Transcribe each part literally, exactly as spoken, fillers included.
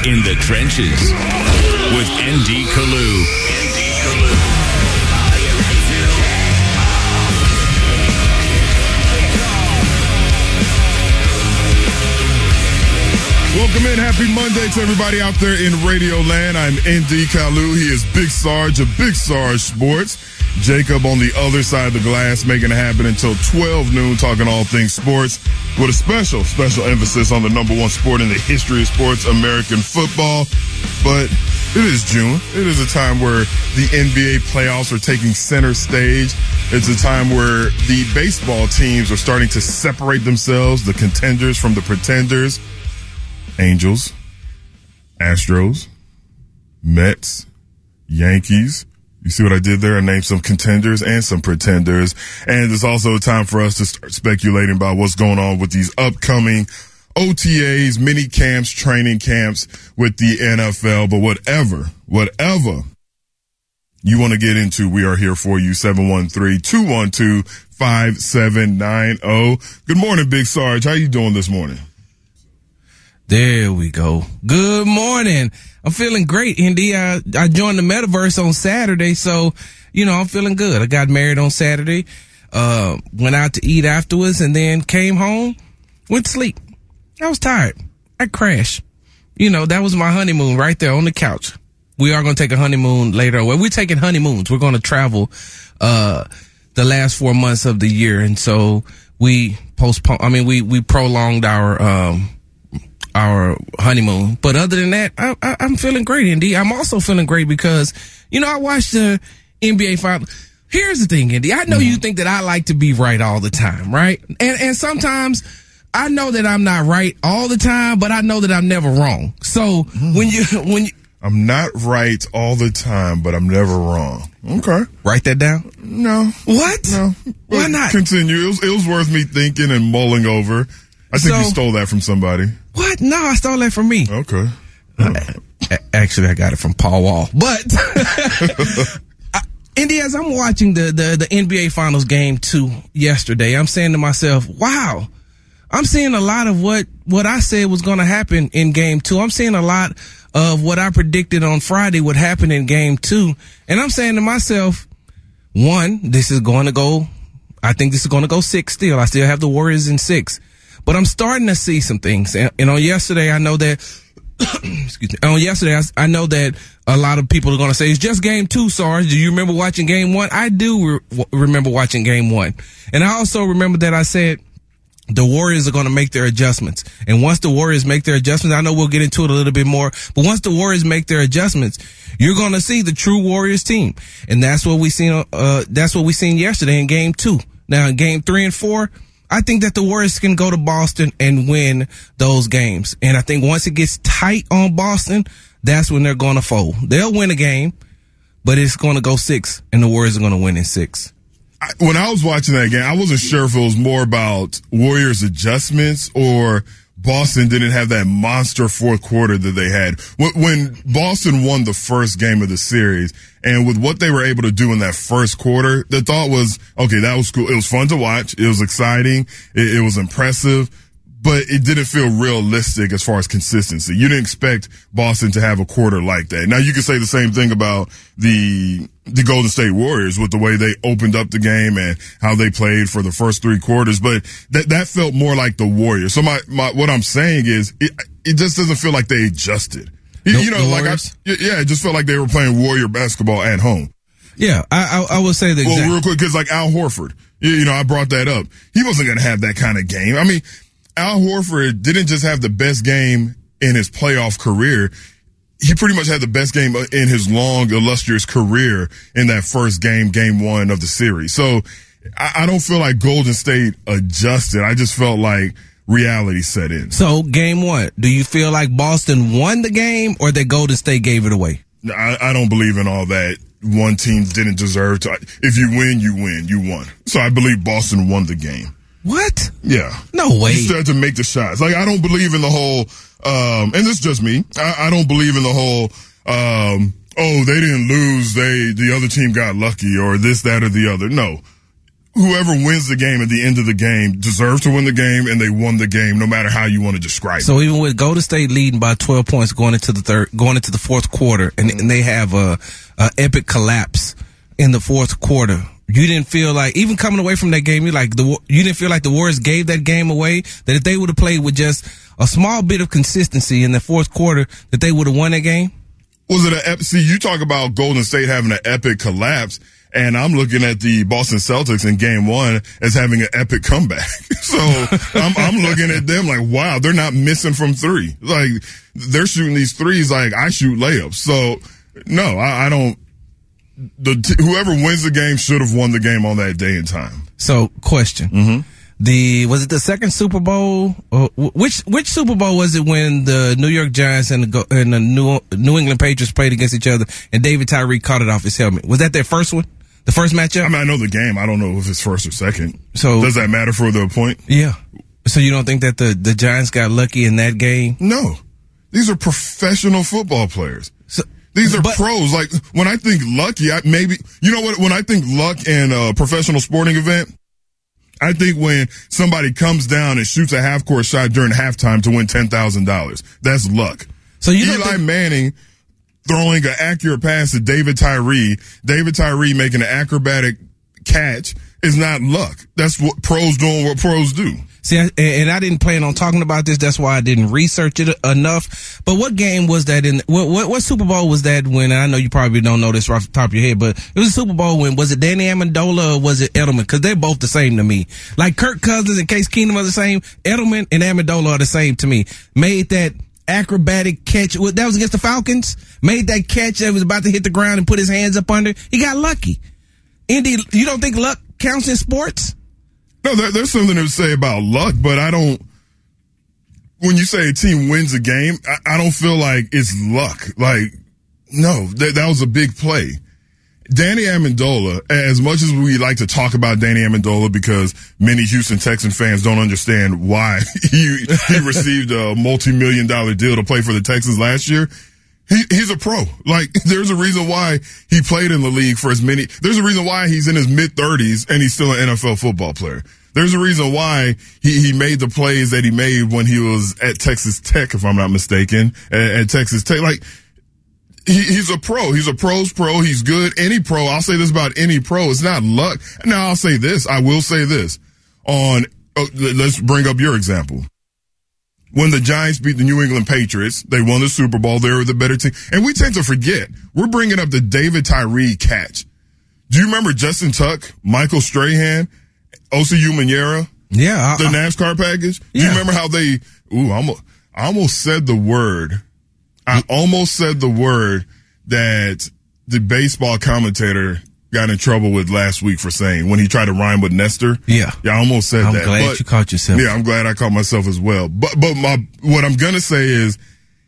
In the Trenches with N D Kalu. N D Kalu. Welcome in. Happy Monday to everybody out there in Radio Land. I'm N D Kalu. He is Big Sarge of Big Sarge Sports. Jacob on the other side of the glass, making it happen until twelve noon, talking all things sports with a special, special emphasis on the number one sport in the history of sports, American football. But it is June. It is a time where the N B A playoffs are taking center stage. It's a time where the baseball teams are starting to separate themselves, the contenders from the pretenders. Angels, Astros, Mets, Yankees. You see what I did there? I named some contenders and some pretenders. And it's also a time for us to start speculating about what's going on with these upcoming O T As, mini camps, training camps with the N F L. But whatever, whatever you want to get into, we are here for you. seven one three, two one two, five seven nine zero. Good morning, Big Sarge. How you doing this morning? There we go. Good morning. I'm feeling great, Indy. I, I joined the Metaverse on Saturday, so, you know, I'm feeling good. I got married on Saturday, uh, went out to eat afterwards, and then came home, went to sleep. I was tired. I crashed. You know, that was my honeymoon right there on the couch. We are going to take a honeymoon later. Well, we're taking honeymoons. We're going to travel, uh, the last four months of the year. And so we postponed, I mean, we, we prolonged our, um, our honeymoon. But other than that, I, I, I'm feeling great, Indy. I'm also feeling great because, you know, I watched the N B A final. Here's the thing, Indy. I know mm-hmm. you think that I like to be right all the time, right? And, and sometimes I know that I'm not right all the time, but I know that I'm never wrong. So mm-hmm. when you, when you, I'm not right all the time, but I'm never wrong. Okay. Write that down? No. What? No. Why not? Continue. It was, it was worth me thinking and mulling over. I think so, you stole that from somebody. What? No, I stole that from me. Okay. Uh, actually, I got it from Paul Wall. But, I, Indy, as I'm watching the, the, the N B A Finals game two yesterday, I'm saying to myself, wow, I'm seeing a lot of what, what I said was going to happen in game two. I'm seeing a lot of what I predicted on Friday would happen in game two. And I'm saying to myself, one, this is going to go, I think this is going to go six still. I still have the Warriors in six. But I'm starting to see some things. And, and on yesterday, I know that, excuse me, on yesterday, I, I know that a lot of people are going to say, it's just game two, Sarge. Do you remember watching game one? I do re- remember watching game one. And I also remember that I said the Warriors are going to make their adjustments. And once the Warriors make their adjustments, I know we'll get into it a little bit more, but once the Warriors make their adjustments, you're going to see the true Warriors team. And that's what we seen, uh, that's what we seen yesterday in game two. Now in game three and four, I think that the Warriors can go to Boston and win those games. And I think once it gets tight on Boston, that's when they're going to fold. They'll win a game, but it's going to go six, and the Warriors are going to win in six. I, when I was watching that game, I wasn't sure if it was more about Warriors adjustments or Boston didn't have that monster fourth quarter that they had. When Boston won the first game of the series, and with what they were able to do in that first quarter, the thought was, okay, that was cool. It was fun to watch. It was exciting. It, it was impressive, but it didn't feel realistic as far as consistency. You didn't expect Boston to have a quarter like that. Now, you could say the same thing about the the Golden State Warriors with the way they opened up the game and how they played for the first three quarters, but that that felt more like the Warriors. So my, my what I'm saying is it, it just doesn't feel like they adjusted. You, the, you know, like I, yeah, it just felt like they were playing Warrior basketball at home. Yeah, I I, I would say that. Well, real quick, because like Al Horford, you, you know, I brought that up. He wasn't going to have that kind of game. I mean, Al Horford didn't just have the best game in his playoff career. He pretty much had the best game in his long, illustrious career in that first game, game one of the series. So I, I don't feel like Golden State adjusted. I just felt like reality set in. So game one, do you feel like Boston won the game or that Golden State gave it away? I, I don't believe in all that. One team didn't deserve to. If you win, you win. You won. So I believe Boston won the game. What? Yeah. No way. You start to make the shots. Like, I don't believe in the whole, um, and this is just me. I, I don't believe in the whole, um, oh, they didn't lose. They, the other team got lucky or this, that, or the other. No. whoever wins the game at the end of the game deserves to win the game, and they won the game no matter how you want to describe so it. So even with Golden State leading by twelve points going into the third, going into the fourth quarter, and, and they have a, a epic collapse in the fourth quarter, you didn't feel like, even coming away from that game, you like the you didn't feel like the Warriors gave that game away. That if they would have played with just a small bit of consistency in the fourth quarter, that they would have won that game. Was it a ep- see? You talk about Golden State having an epic collapse. And I'm looking at the Boston Celtics in game one as having an epic comeback. So I'm, I'm looking at them like, wow, they're not missing from three. Like, they're shooting these threes like I shoot layups. So, no, I, I don't. The t- whoever wins the game should have won the game on that day and time. So, question. Mm-hmm. The was it the second Super Bowl? Or which which Super Bowl was it when the New York Giants and the, and the New, New England Patriots played against each other and David Tyree caught it off his helmet? Was that their first one? The first matchup? I mean, I know the game. I don't know if it's first or second. So does that matter for the point? Yeah. So you don't think that the, the Giants got lucky in that game? No. These are professional football players. So, These are but, pros. Like, when I think lucky, I maybe, you know what, when I think luck in a professional sporting event, I think when somebody comes down and shoots a half-court shot during halftime to win ten thousand dollars. That's luck. So you Eli think- Manning throwing an accurate pass to David Tyree, David Tyree making an acrobatic catch is not luck. That's what pros doing what pros do. See, and I didn't plan on talking about this. That's why I didn't research it enough. But what game was that in? What, what, what Super Bowl was that when? And I know you probably don't know this right off the top of your head, but it was a Super Bowl when, was it Danny Amendola or was it Edelman? Because they're both the same to me. Like Kirk Cousins and Case Keenum are the same. Edelman and Amendola are the same to me. Made that acrobatic catch. That was against the Falcons. Made that catch that was about to hit the ground and put his hands up under. He got lucky. Indy, you don't think luck counts in sports? No, there, there's something to say about luck, but I don't. When you say a team wins a game, I, I don't feel like it's luck. Like, no, that, that was a big play. Danny Amendola, as much as we like to talk about Danny Amendola because many Houston Texan fans don't understand why he, he received a multi-million dollar deal to play for the Texans last year, he, he's a pro. Like, there's a reason why he played in the league for as many, there's a reason why he's in his mid-thirties and he's still an N F L football player. There's a reason why he, he made the plays that he made when he was at Texas Tech, if I'm not mistaken, at, at Texas Tech. Like, He, he's a pro. He's a pro's pro. He's good. Any pro. I'll say this about any pro. It's not luck. Now I'll say this. I will say this on, oh, let's bring up your example. When the Giants beat the New England Patriots, they won the Super Bowl. They were the better team. And we tend to forget. We're bringing up the David Tyree catch. Do you remember Justin Tuck, Michael Strahan, Osi Umenyiora? Yeah. I, the NASCAR package? Yeah. Do you remember how they, ooh, I almost, I almost said the word. I almost said the word that the baseball commentator got in trouble with last week for saying when he tried to rhyme with Nestor. Yeah. Yeah, I almost said I'm that. I'm glad but, you caught yourself. Yeah, I'm glad I caught myself as well. But but my what I'm going to say is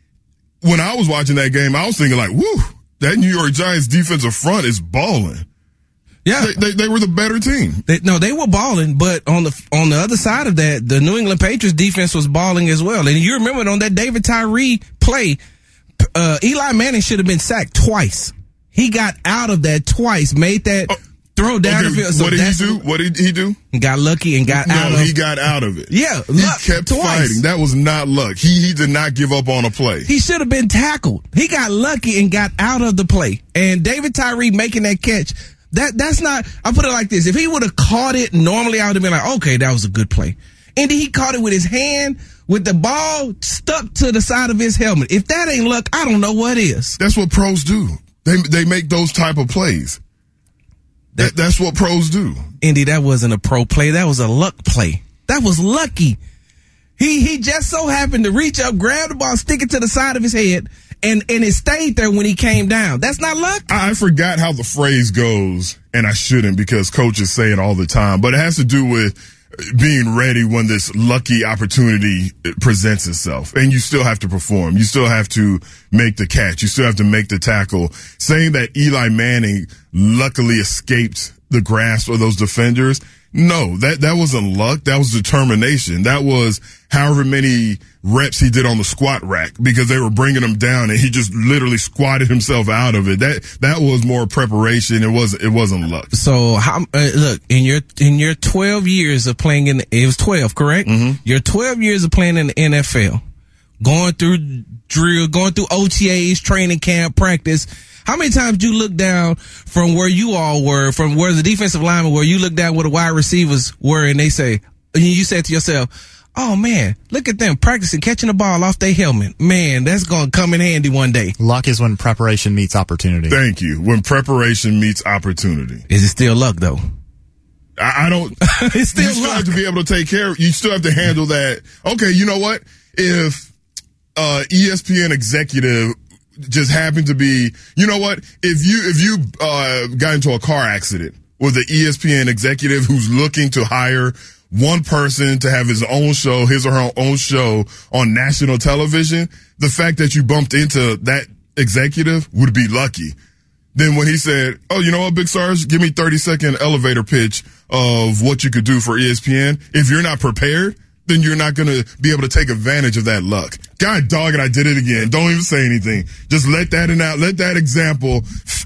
when I was watching that game, I was thinking like, whoo, that New York Giants defensive front is balling. Yeah, they, they, they were the better team. They, no, they were balling, but on the on the other side of that, the New England Patriots defense was balling as well. And you remember on that David Tyree play, uh, Eli Manning should have been sacked twice. He got out of that twice, made that oh, throw down okay, the field. So what did he do? What did he do? He got lucky and got no, out of he got out of it. Yeah, he luck, kept twice. fighting. That was not luck. He he did not give up on a play. He should have been tackled. He got lucky and got out of the play. And David Tyree making that catch. That that's not. I put it like this: if he would have caught it normally, I would have been like, okay, that was a good play. And then he caught it with his hand, with the ball stuck to the side of his helmet. If that ain't luck, I don't know what is. That's what pros do. They they make those type of plays. That, that's what pros do. Indy, that wasn't a pro play. That was a luck play. That was lucky. He he just so happened to reach up, grab the ball, stick it to the side of his head, and, and it stayed there when he came down. That's not luck. I forgot how the phrase goes, and I shouldn't because coaches say it all the time, but it has to do with being ready when this lucky opportunity presents itself. And you still have to perform. You still have to make the catch. You still have to make the tackle. Saying that Eli Manning luckily escaped the grasp of those defenders, No, that, that wasn't luck. That was determination. That was however many reps he did on the squat rack because they were bringing him down and he just literally squatted himself out of it. That, that was more preparation. It wasn't, it wasn't luck. So how, uh, look, in your, in your twelve years of playing in the, it was twelve, correct? Mm-hmm. Your twelve years of playing in the N F L, going through drill, going through O T As, training camp, practice. How many times did you look down from where you all were, from where the defensive linemen were, you look down where the wide receivers were and they say, and you said to yourself, oh man, look at them practicing catching the ball off their helmet. Man, that's going to come in handy one day. Luck is when preparation meets opportunity. Thank you. When preparation meets opportunity. Is it still luck though? I, I don't. It's still you still luck. have to be able to take care of, you still have to handle that. Okay, you know what? If, uh, E S P N executive just happened to be, you know what? If you, if you, uh, got into a car accident with an E S P N executive who's looking to hire one person to have his own show, his or her own show on national television, the fact that you bumped into that executive would be lucky. Then when he said, oh, you know what, Big Sarge, give me thirty second elevator pitch of what you could do for E S P N. If you're not prepared, then you're not going to be able to take advantage of that luck. God dog it, I did it again. Don't even say anything. Just let that in out. Let that example,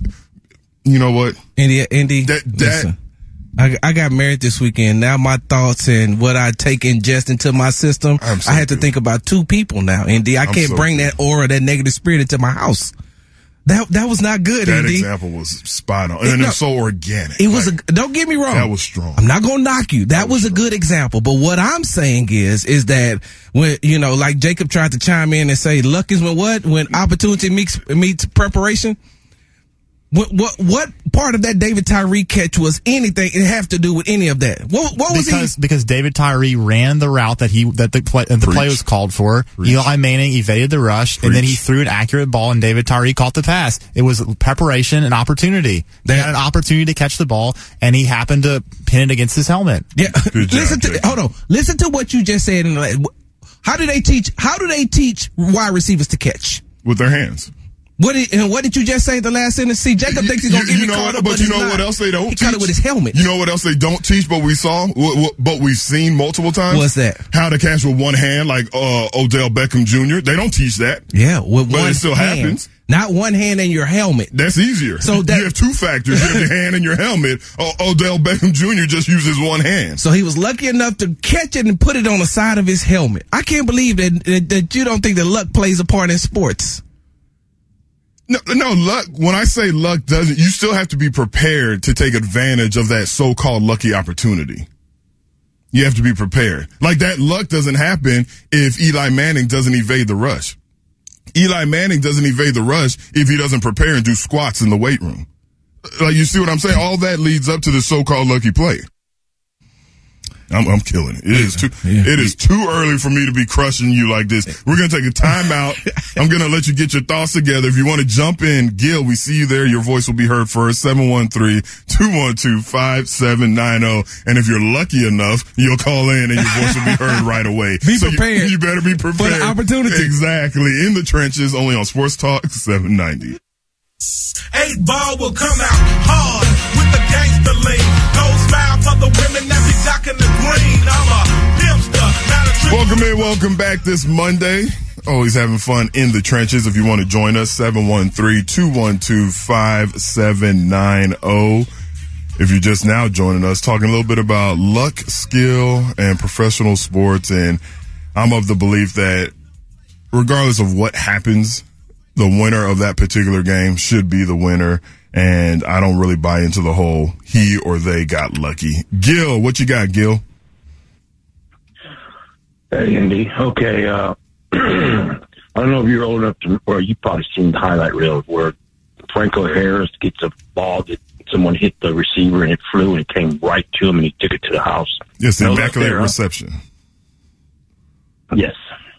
you know what? Indy, Indy, that, that, listen, I, I got married this weekend. Now my thoughts and what I take ingest into my system, so I had to good. think about two people now, Indy. I I'm can't so bring good. that aura, that negative spirit into my house. That that was not good, That Indy. example was spot on. And it, no, it was so organic. It was like, a, don't get me wrong. That was strong. I'm not gonna knock you. That, that was, was a good example. But what I'm saying is, is that when, you know, like Jacob tried to chime in and say, luck is when what? When opportunity meets, meets preparation. What, what, what part of that David Tyree catch was anything, it have to do with any of that? What, what was because, he? Because David Tyree ran the route that he, that the play, the play was called for. Preach. Eli Manning evaded the rush, Preach. and then he threw an accurate ball and David Tyree caught the pass. It was preparation and opportunity. They had an opportunity to catch the ball and he happened to pin it against his helmet. Yeah. Listen to, hold on. Listen to what you just said. How do they teach, how do they teach wide receivers to catch? With their hands. What did, and what did you just say the last sentence? See, Jacob thinks he's going to get me caught up, but, but you know not. what else they don't he teach? He caught it with his helmet. You know what else they don't teach, but we saw, but we've seen multiple times? What's that? How to catch with one hand, like uh, Odell Beckham Junior They don't teach that. Yeah, with but one it still hand. happens. Not one hand in your helmet. That's easier. So that, you have two factors. You have your hand in your helmet. O- Odell Beckham Junior just uses one hand. So he was lucky enough to catch it and put it on the side of his helmet. I can't believe that that, that you don't think that luck plays a part in sports. No, no, luck, when I say luck doesn't, you still have to be prepared to take advantage of that so-called lucky opportunity. You have to be prepared. Like that luck doesn't happen if Eli Manning doesn't evade the rush. Eli Manning doesn't evade the rush if he doesn't prepare and do squats in the weight room. Like, you see what I'm saying? All that leads up to the so-called lucky play. I'm, I'm killing it. It is too, yeah. it is too early for me to be crushing you like this. We're going to take a timeout. I'm going to let you get your thoughts together. If you want to jump in, Gil, we see you there. Your voice will be heard first. seven one three, two one two, five seven nine zero. And if you're lucky enough, you'll call in and your voice will be heard right away. Be so prepared. You, you better be prepared. For the opportunity. Exactly. In the trenches, only on Sports Talk seven ninety. Eight ball will come out hard with the gangster lean. Go smile for the women that be jocking the green. I'm a pimster, not a trick. Welcome in, welcome back this Monday. Always having fun in the trenches. If you want to join us, seven one three, two one two, five seven nine zero. If you're just now joining us, talking a little bit about luck, skill, and professional sports. And I'm of the belief that regardless of what happens, the winner of that particular game should be the winner. And I don't really buy into the whole he or they got lucky. Gil, what you got, Gil? Hey, Indy. Okay. Uh, I don't know if you're old enough to, or you probably seen the highlight reel where Franco Harris gets a ball that someone hit the receiver and it flew and it came right to him and he took it to the house. Yes, the no immaculate reception. Huh? Yes.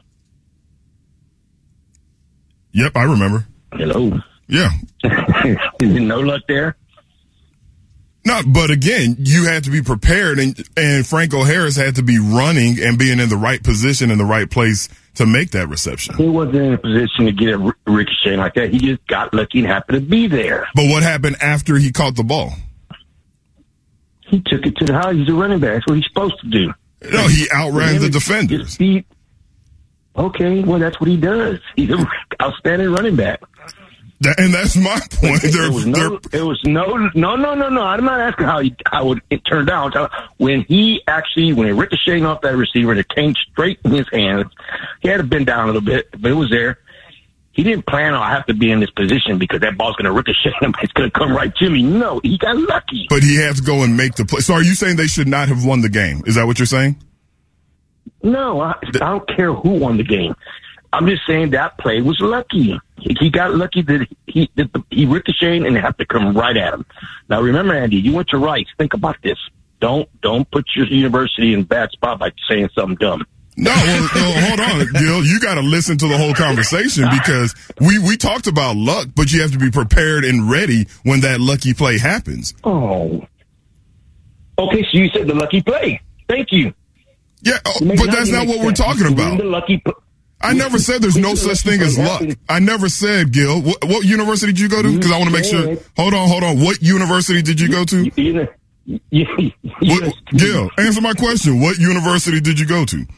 Yep, I remember. Hello. Yeah. No luck there? No, but again, you had to be prepared, and and Franco Harris had to be running and being in the right position in the right place to make that reception. He wasn't in a position to get a ricochet like that. He just got lucky and happened to be there. But what happened after he caught the ball? He took it to the house. He's a running back. That's what he's supposed to do. No, he outran the defenders. Speed. Okay, well, that's what he does. He's an outstanding running back. That, and that's my point. There was no, it was no, no, no, no, no. I'm not asking how he, how it turned out. When he actually, when it ricocheted off that receiver and it came straight in his hands, he had to bend down a little bit, but it was there. He didn't plan on I have to be in this position because that ball's going to ricochet him. It's going to come right to me. No, he got lucky. But he had to go and make the play. So are you saying they should not have won the game? Is that what you're saying? No, I, I don't care who won the game. I'm just saying that play was lucky. He, he got lucky that he that the, he ricocheted and it had to come right at him. Now remember, Andy, you went to Rice. Think about this. Don't don't put your university in a bad spot by saying something dumb. No, well, well, hold on, Gil. You got to listen to the whole conversation because we, we talked about luck, but you have to be prepared and ready when that lucky play happens. Oh. Okay, so you said the lucky play. Thank you. Yeah, oh, but that's not what we're talking about. The lucky pl- I never said there's no such thing as luck. I never said, Gil. What, what university did you go to? Because I want to make sure. Hold on, hold on. What university did you go to? You, you, you, what, Gil, answer my question. What university did you go to?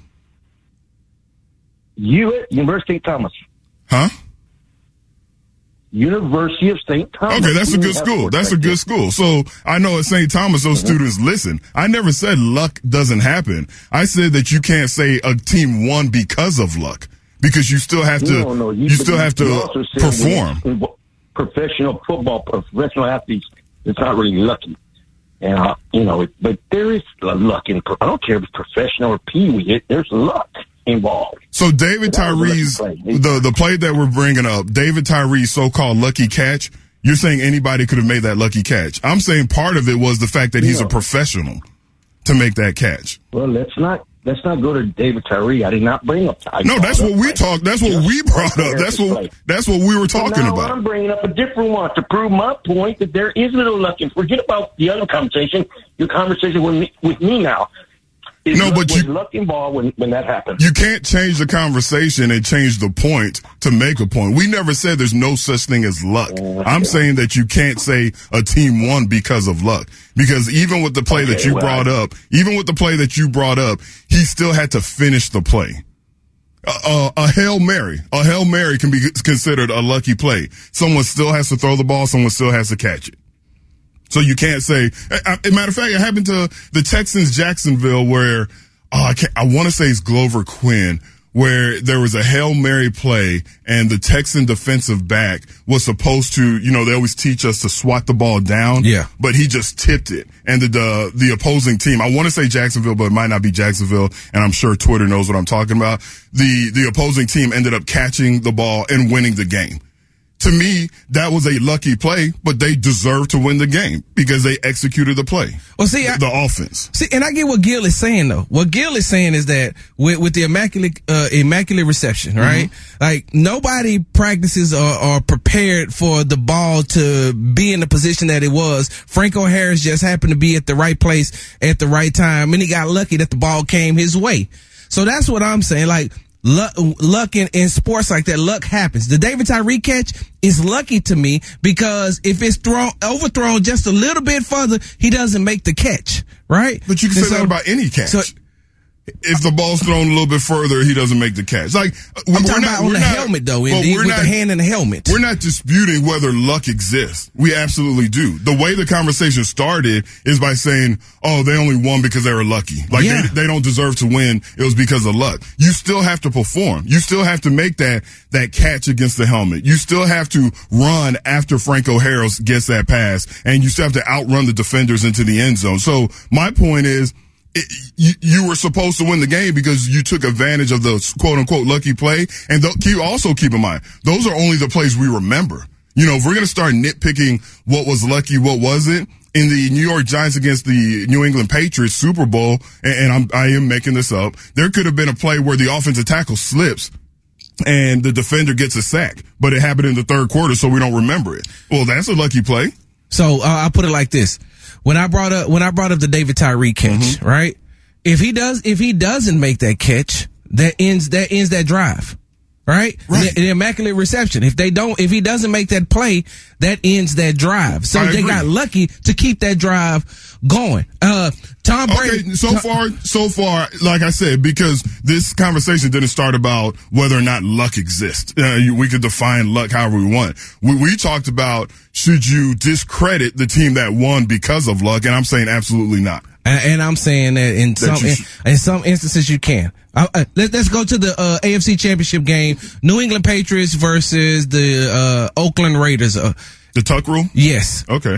You University of Saint Thomas. Huh? University of Saint Thomas. Okay, that's a good school. That's a good school. So I know at Saint Thomas, those students listen. I never said luck doesn't happen. I said that you can't say a team won because of luck because you still have to. No, no, you, you still have to perform. Professional football, professional athletes, it's not really lucky. And uh, you know, but there is luck in. I don't care if it's professional or pee-wee. There's luck involved. So David Tyree's, the, the play that we're bringing up, David Tyree's so-called lucky catch, you're saying anybody could have made that lucky catch. I'm saying part of it was the fact that he's yeah. a professional to make that catch. Well, let's not, let's not go to David Tyree. I did not bring up Tyree. No, that's what we talked, that's what we brought up. That's what, that's what we were talking now about. I'm bringing up a different one to prove my point that there is little luck. And forget about the other conversation, your conversation with me, with me now. Is no, luck, but you luck involved when, when that happened. You can't change the conversation and change the point to make a point. We never said there's no such thing as luck. Uh, I'm yeah. saying that you can't say a team won because of luck. Because even with the play okay, that you well, brought up, even with the play that you brought up, he still had to finish the play. Uh, a Hail Mary, a Hail Mary can be considered a lucky play. Someone still has to throw the ball. Someone still has to catch it. So you can't say, as a matter of fact, it happened to the Texans Jacksonville where, oh, I can't, I want to say it's Glover Quinn, where there was a Hail Mary play and the Texan defensive back was supposed to, you know, they always teach us to swat the ball down. Yeah. But he just tipped it. And the, the, the opposing team, I want to say Jacksonville, but it might not be Jacksonville. And I'm sure Twitter knows what I'm talking about. The, the opposing team ended up catching the ball and winning the game. To me, that was a lucky play, but they deserved to win the game because they executed the play. Well, see, I, the offense. See, and I get what Gil is saying though. What Gil is saying is that with, with the immaculate, uh, immaculate reception, right? Mm-hmm. Like nobody practices or, or prepared for the ball to be in the position that it was. Franco Harris just happened to be at the right place at the right time, and he got lucky that the ball came his way. So that's what I'm saying. Like, Luck, luck in, in sports like that, luck happens. The David Tyree catch is lucky to me because if it's thrown, overthrown just a little bit further, he doesn't make the catch, right? But you can and say so, that about any catch. So, if the ball's thrown a little bit further, he doesn't make the catch. Like I'm talking not, about on the not, helmet, though, Indy, with not, the hand in the helmet. We're not disputing whether luck exists. We absolutely do. The way the conversation started is by saying, "Oh, they only won because they were lucky. Like yeah. they, they don't deserve to win. It was because of luck." You still have to perform. You still have to make that that catch against the helmet. You still have to run after Franco Harris gets that pass, and you still have to outrun the defenders into the end zone. So my point is, It, you, you were supposed to win the game because you took advantage of the quote unquote lucky play. And th- keep, also keep in mind, those are only the plays we remember. You know, if we're going to start nitpicking what was lucky, what wasn't, in the New York Giants against the New England Patriots Super Bowl, and, and I'm, I am making this up, there could have been a play where the offensive tackle slips and the defender gets a sack, but it happened in the third quarter, so we don't remember it. Well, that's a lucky play. So uh, I'll put it like this. When I brought up, when I brought up the David Tyree catch, mm-hmm. right? If he does, if he doesn't make that catch, that ends, that ends that drive. Right? Right. The, the immaculate reception. If they don't, if he doesn't make that play, that ends that drive. So I they agree. got lucky to keep that drive going. Uh, Tom Brady. Okay, so far, so far, like I said, because this conversation didn't start about whether or not luck exists. Uh, you, we could define luck however we want. We, we talked about should you discredit the team that won because of luck, and I'm saying absolutely not. And, and I'm saying that in That some you in, in some instances you can. Uh, uh, let, let's go to the uh, A F C Championship game: New England Patriots versus the uh, Oakland Raiders. Uh, The Tuck rule? yes, Okay.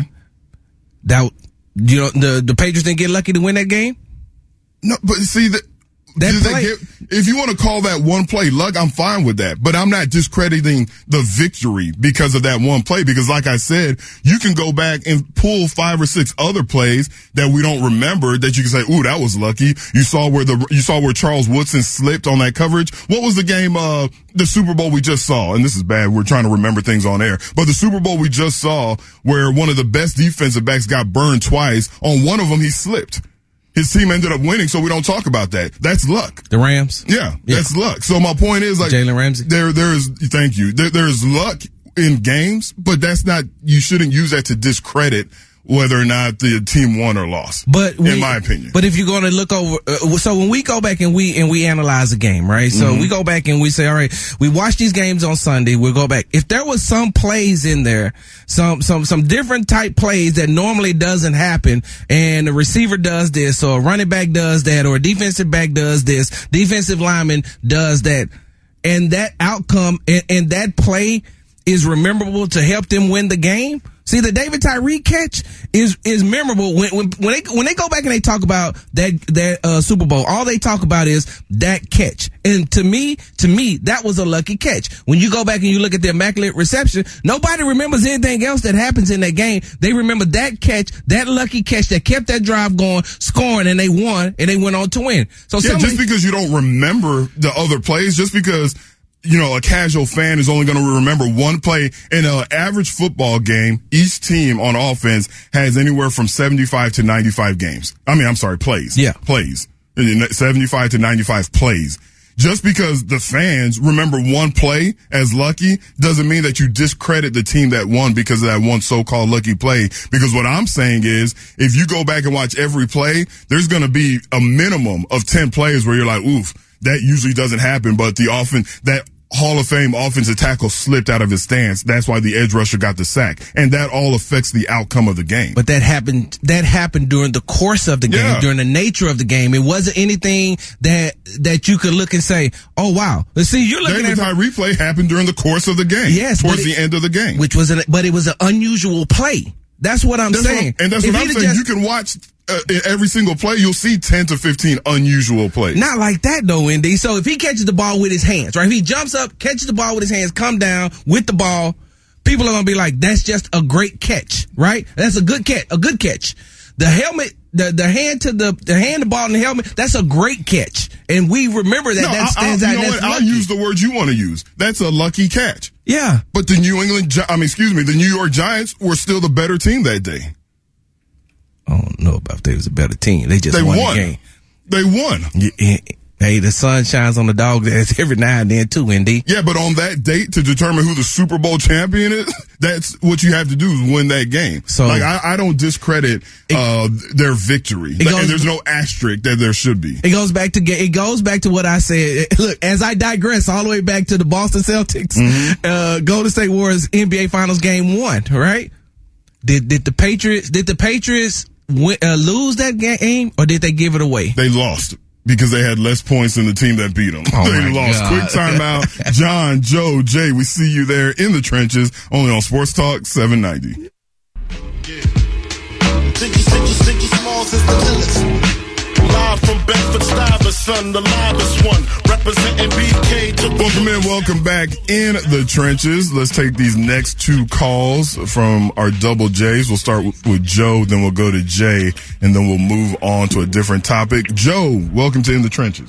that you know the the Patriots didn't get lucky to win that game. No, but see that. That did they play- get- if you want to call that one play luck, I'm fine with that. But I'm not discrediting the victory because of that one play. Because like I said, you can go back and pull five or six other plays that we don't remember that you can say, ooh, that was lucky. You saw where the, you saw where Charles Woodson slipped on that coverage. What was the game, uh, the Super Bowl we just saw? And this is bad. We're trying to remember things on air. But the Super Bowl we just saw where one of the best defensive backs got burned twice. On one of them, he slipped. His team ended up winning, so we don't talk about that. That's luck. The Rams. Yeah, Yeah. that's luck. So my point is, like, Jalen Ramsey. There, there is. Thank you. There, there is luck in games, but that's not. You shouldn't use that to discredit whether or not the team won or lost. But we, in my opinion. But if you're going to look over, uh, so when we go back and we and we analyze a game, right? So Mm-hmm. we go back and we say, all right, we watch these games on Sunday. We'll go back. If there was some plays in there, some some some different type plays that normally doesn't happen, and the receiver does this, or a running back does that, or a defensive back does this, defensive lineman does that, and that outcome and, and that play is rememberable to help them win the game. See, the David Tyree catch is is memorable when when when they when they go back and they talk about that that uh, Super Bowl. All they talk about is that catch, and to me, to me, that was a lucky catch. When you go back and you look at the immaculate reception, nobody remembers anything else that happens in that game. They remember that catch, that lucky catch that kept that drive going, scoring, and they won, and they went on to win. So yeah, somebody, just because you don't remember the other plays, just because, you know, a casual fan is only going to remember one play in an average football game. Each team on offense has anywhere from seventy-five to ninety-five games. I mean, I'm sorry, plays. Yeah. Plays. seventy-five to ninety-five plays. Just because the fans remember one play as lucky doesn't mean that you discredit the team that won because of that one so-called lucky play. Because what I'm saying is, if you go back and watch every play, there's going to be a minimum of ten plays where you're like, oof, that usually doesn't happen. But the offense, that Hall of Fame offensive tackle slipped out of his stance. That's why the edge rusher got the sack. And that all affects the outcome of the game. But that happened, that happened during the course of the game, Yeah. during the nature of the game. It wasn't anything that, that you could look and say, oh wow. Let's see, you're looking David at, Tyree play happened during the course of the game. Yes, Towards but the it- end of the game. which was an, but it was an unusual play. That's what I'm That's saying. what, and that's If what I'm he'd saying. have You just- can watch uh, in every single play. You'll see ten to fifteen unusual plays. Not like that though, Indy. So if he catches the ball with his hands, right? If he jumps up, catches the ball with his hands, come down with the ball, people are gonna be like, that's just a great catch, right? That's a good catch, a good catch. The helmet, the, the hand to the, the hand, the ball and the helmet, that's a great catch. And we remember that, No, that I- stands I, out. you know That's what? I'll lucky. use the word you want to use. That's a lucky catch. Yeah. But the New England, Gi- I mean, excuse me, the New York Giants were still the better team that day. I don't know about if they was a better team. They just They won, won. the game. They won. Yeah, hey, the sun shines on the dog's ass every now and then too, Indy. Yeah, but on that date to determine who the Super Bowl champion is, that's what you have to do is win that game. So- like, I, I don't discredit uh, their victory. Like, goes- and there's no asterisk that there should be. It goes back to ga- it goes back to what I said. Look, as I digress all the way back to the Boston Celtics, uh, Golden State Warriors N B A Finals game one, right? Did did the Patriots did the Patriots win, uh, lose that game or did they give it away? They lost because they had less points than the team that beat them. Oh they my lost. God. Quick timeout. John, Joe, Jay, we see you there in the trenches, only on Sports Talk seven ninety. Ziggy, Ziggy, Ziggy Smalls is the illest. Live from Bedford Stuyvesant, the livest one. Representing B K to Welcome in, welcome back in the trenches. Let's take these next two calls from our double J's. We'll start with, with Joe, then we'll go to Jay, and then we'll move on to a different topic. Joe, welcome to In the Trenches.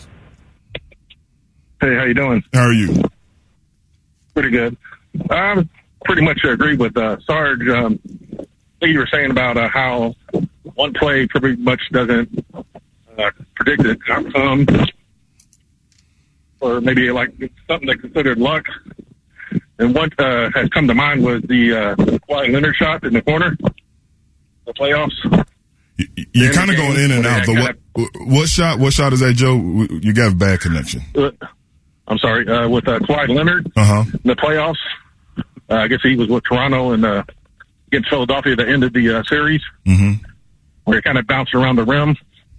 Hey, how you doing? How are you? Pretty good. I pretty much agree with uh, Sarge. Um, what you were saying about uh, how one play pretty much doesn't uh, predict the outcome. or maybe like something they considered luck. And what uh, has come to mind was the uh, Kawhi Leonard shot in the corner, the playoffs. You're kind of going in and out. The what, what shot? What shot is that, Joe? You got a bad connection. Uh, I'm sorry. Uh, with uh, Kawhi Leonard uh-huh. in the playoffs. Uh, I guess he was with Toronto and uh, against Philadelphia at the end of the uh, series, mm-hmm. where he kind of bounced around the rim.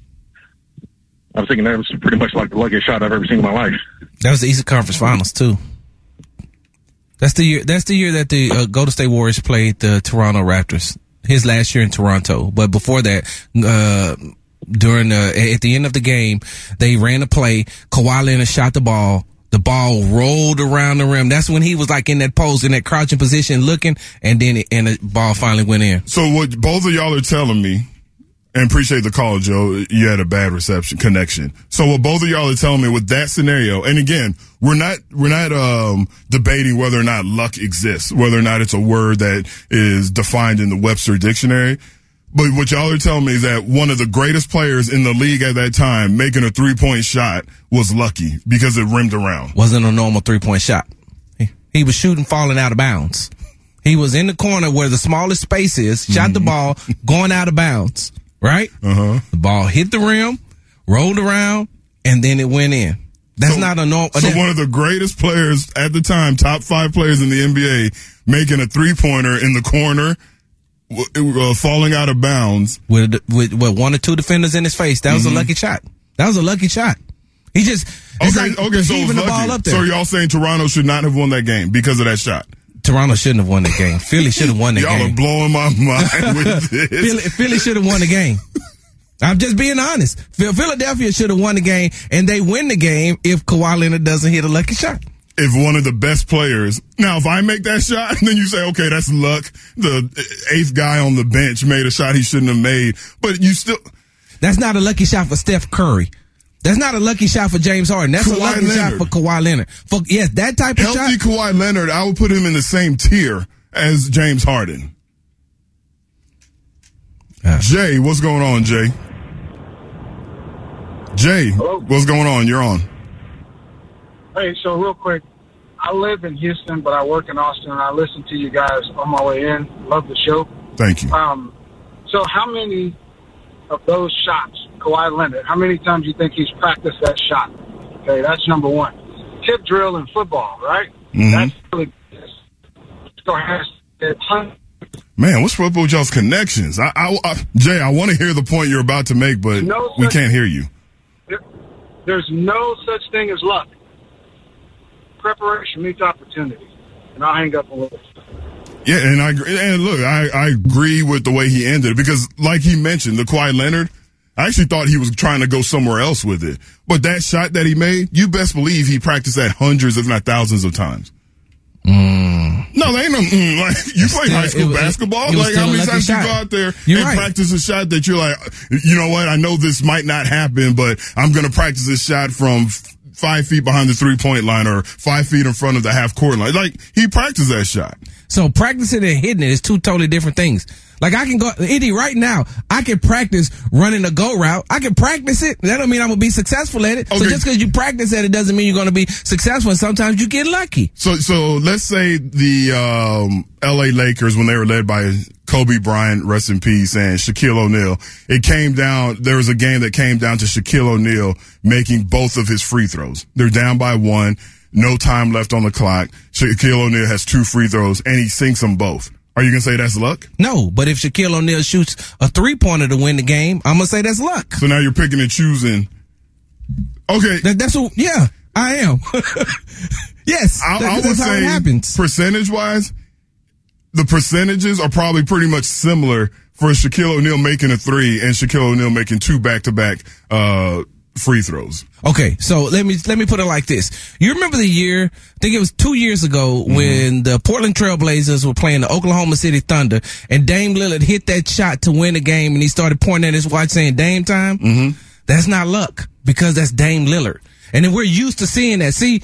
I was thinking that was pretty much like the luckiest shot I've ever seen in my life. That was the Eastern Conference Finals too. That's the year. That's the year that the uh, Golden State Warriors played the Toronto Raptors. His last year in Toronto, but before that, uh, during the at the end of the game, they ran a play. Kawhi Leonard shot the ball. The ball rolled around the rim. That's when he was like in that pose, in that crouching position, looking, and then it, and the ball finally went in. So what both of y'all are telling me, and appreciate the call, Joe. You had a bad reception connection. So what both of y'all are telling me with that scenario, and again, we're not we're not um, debating whether or not luck exists, whether or not it's a word that is defined in the Webster Dictionary. But what y'all are telling me is that one of the greatest players in the league at that time making a three point shot was lucky because it rimmed around. Wasn't a normal three point shot. He, he was shooting, falling out of bounds. He was in the corner where the smallest space is, shot mm-hmm. the ball, going out of bounds. Right? Uh-huh. The ball hit the rim, rolled around, and then it went in. That's so, not a normal. So one of the greatest players at the time, top five players in the N B A, making a three-pointer in the corner, uh, falling out of bounds. With, with, with one or two defenders in his face. That was mm-hmm. a lucky shot. That was a lucky shot. He just, it's okay, like okay, so heaving the ball up there. So y'all saying Toronto should not have won that game because of that shot? Toronto shouldn't have won the game. Philly should have won the Y'all game. Y'all are blowing my mind with this. Philly, Philly should have won the game. I'm just being honest. Philadelphia should have won the game, and they win the game if Kawhi Leonard doesn't hit a lucky shot. If one of the best players, now if I make that shot, then you say, okay, that's luck. The eighth guy on the bench made a shot he shouldn't have made, but you still. That's not a lucky shot for Steph Curry. That's not a lucky shot for James Harden. That's Kawhi a lucky Leonard. shot for Kawhi Leonard. For, yes, that type of Healthy shot. Kawhi Leonard, I would put him in the same tier as James Harden. Uh, Jay, what's going on, Jay? Jay, Hello? What's going on? You're on. Hey, so real quick, I live in Houston, but I work in Austin, and I listen to you guys on my way in. Love the show. Thank you. Um, so how many of those shots, Kawhi Leonard, how many times do you think he's practiced that shot? Okay, that's number one. Tip drill in football, right? Mm-hmm. That's really Man, what's up with y'all's connections? I, I, I, Jay, I want to hear the point you're about to make, but no we such, can't hear you. There, there's no such thing as luck. Preparation meets opportunity. And I'll hang up a little. Yeah, and I and look, I, I agree with the way he ended it because, like he mentioned, the Kawhi Leonard, I actually thought he was trying to go somewhere else with it. But that shot that he made, you best believe he practiced that hundreds, if not thousands of times. Mm. No, they ain't no, mm, like, you It's play still- high school it was- basketball. it was Like, still how a many lucky times shot. you go out there You're and right. practice a shot that you're like, you know what, I know this might not happen, but I'm going to practice this shot from f- five feet behind the three-point line or five feet in front of the half-court line. Like, he practiced that shot. So practicing and hitting it is two totally different things. Like I can go, Eddie, right now, I can practice running a go route. I can practice it. That don't mean I'm going to be successful at it. So Okay. just because you practice at it doesn't mean you're going to be successful. And sometimes you get lucky. So, so let's say the um, L A Lakers, when they were led by Kobe Bryant, rest in peace, and Shaquille O'Neal, it came down, there was a game that came down to Shaquille O'Neal making both of his free throws. They're down by one, no time left on the clock. Shaquille O'Neal has two free throws, and he sinks them both. Are you going to say that's luck? No, but if Shaquille O'Neal shoots a three-pointer to win the game, I'm going to say that's luck. So now you're picking and choosing. Okay. That, that's what, yeah, I am. Yes, I, that, I would that's how say it happens. percentage-wise, the percentages are probably pretty much similar for Shaquille O'Neal making a three and Shaquille O'Neal making two back-to-back uh, free throws. Okay, so let me let me put it like this. You remember the year, I think it was two years ago, mm-hmm. when the Portland Trailblazers were playing the Oklahoma City Thunder, and Dame Lillard hit that shot to win the game, and he started pointing at his watch saying, Dame time? Mm-hmm. That's not luck, because that's Dame Lillard. And then we're used to seeing that. See,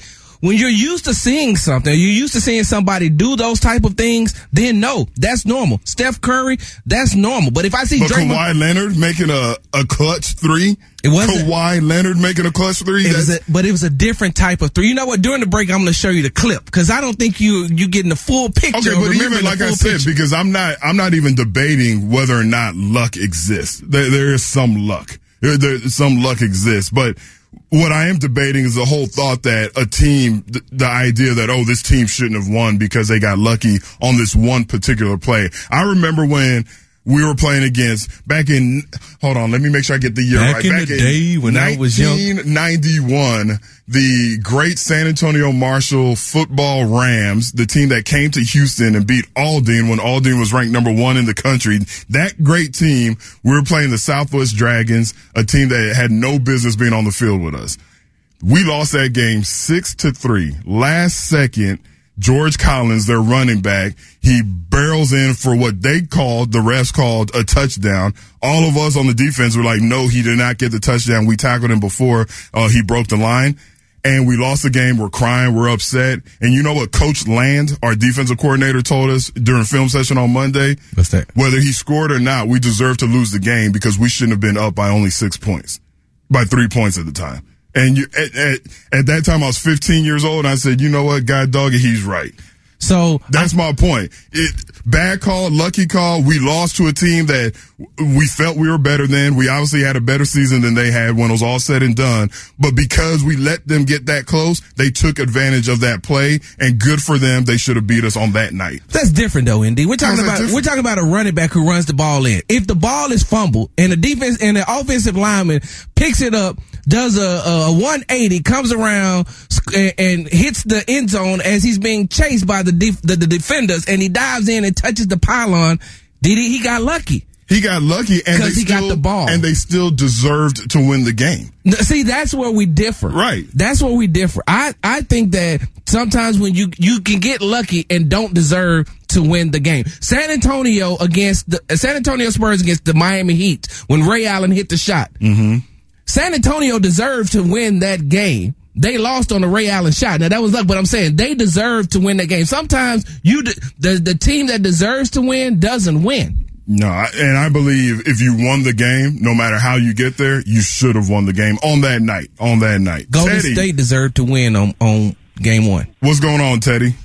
when you're used to seeing something, you're used to seeing somebody do those type of things, then no, that's normal. Steph Curry, that's normal. But if I see but Draymond, Kawhi Leonard making a, a clutch three, it wasn't Kawhi Leonard making a clutch three. It was a, but it was a different type of three. You know what? During the break, I'm going to show you the clip because I don't think you you getting the full picture. Okay, but even like I said, picture. because I'm not I'm not even debating whether or not luck exists. There, there is some luck. There, there, some luck exists, but what I am debating is the whole thought that a team, the, the idea that, oh, this team shouldn't have won because they got lucky on this one particular play. I remember when we were playing against back in, hold on, let me make sure I get the year back right. In back the in day when I was young. nineteen ninety-one, the great San Antonio Marshall football Rams, the team that came to Houston and beat Aldine when Aldine was ranked number one in the country. That great team, we were playing the Southwest Dragons, a team that had no business being on the field with us. We lost that game six to three. Last second, George Collins, their running back, he barrels in for what they called, the refs called, a touchdown. All of us on the defense were like, no, he did not get the touchdown. We tackled him before uh, he broke the line. And we lost the game. We're crying. We're upset. And you know what Coach Land, our defensive coordinator, told us during film session on Monday? What's that? Whether he scored or not, we deserve to lose the game because we shouldn't have been up by only six points, by three points at the time. And you, at, at, at that time, I was fifteen years old, and I said, you know what, God dog it, he's right. So that's my point. It, bad call, lucky call. We lost to a team that we felt we were better than. We obviously had a better season than they had when it was all said and done. But because we let them get that close, they took advantage of that play, and good for them. They should have beat us on that night. That's different though, Indy. We're talking How's that about different? we're talking about a running back who runs the ball in. If the ball is fumbled and the defense and the offensive lineman picks it up, does a, a one eighty, comes around and, and hits the end zone as he's being chased by the, def, the the defenders, and he dives in and touches the pylon. Did he? He got lucky. He got lucky, and they he still, got the ball, and they still deserved to win the game. See, that's where we differ. Right. That's where we differ. I, I think that sometimes when you, you can get lucky and don't deserve to win the game. San Antonio against the, San Antonio Spurs against the Miami Heat when Ray Allen hit the shot. Mm-hmm. San Antonio deserved to win that game. They lost on the Ray Allen shot. Now that was luck, but I'm saying they deserve to win that game. Sometimes you, de- the, the team that deserves to win doesn't win. No, and I believe if you won the game, no matter how you get there, you should have won the game on that night. On that night, Golden Teddy, State deserved to win on, on game one. What's going on, Teddy?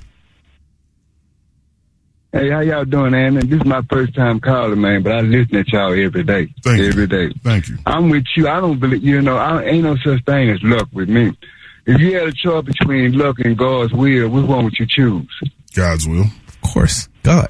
Hey, how y'all doing, man? This is my first time calling, man, but I listen to y'all every day. Thank you. Every day. Thank you. I'm with you. I don't believe, you know, I ain't no such thing as luck with me. If you had a choice between luck and God's will, which one would you choose? God's will. Of course. God.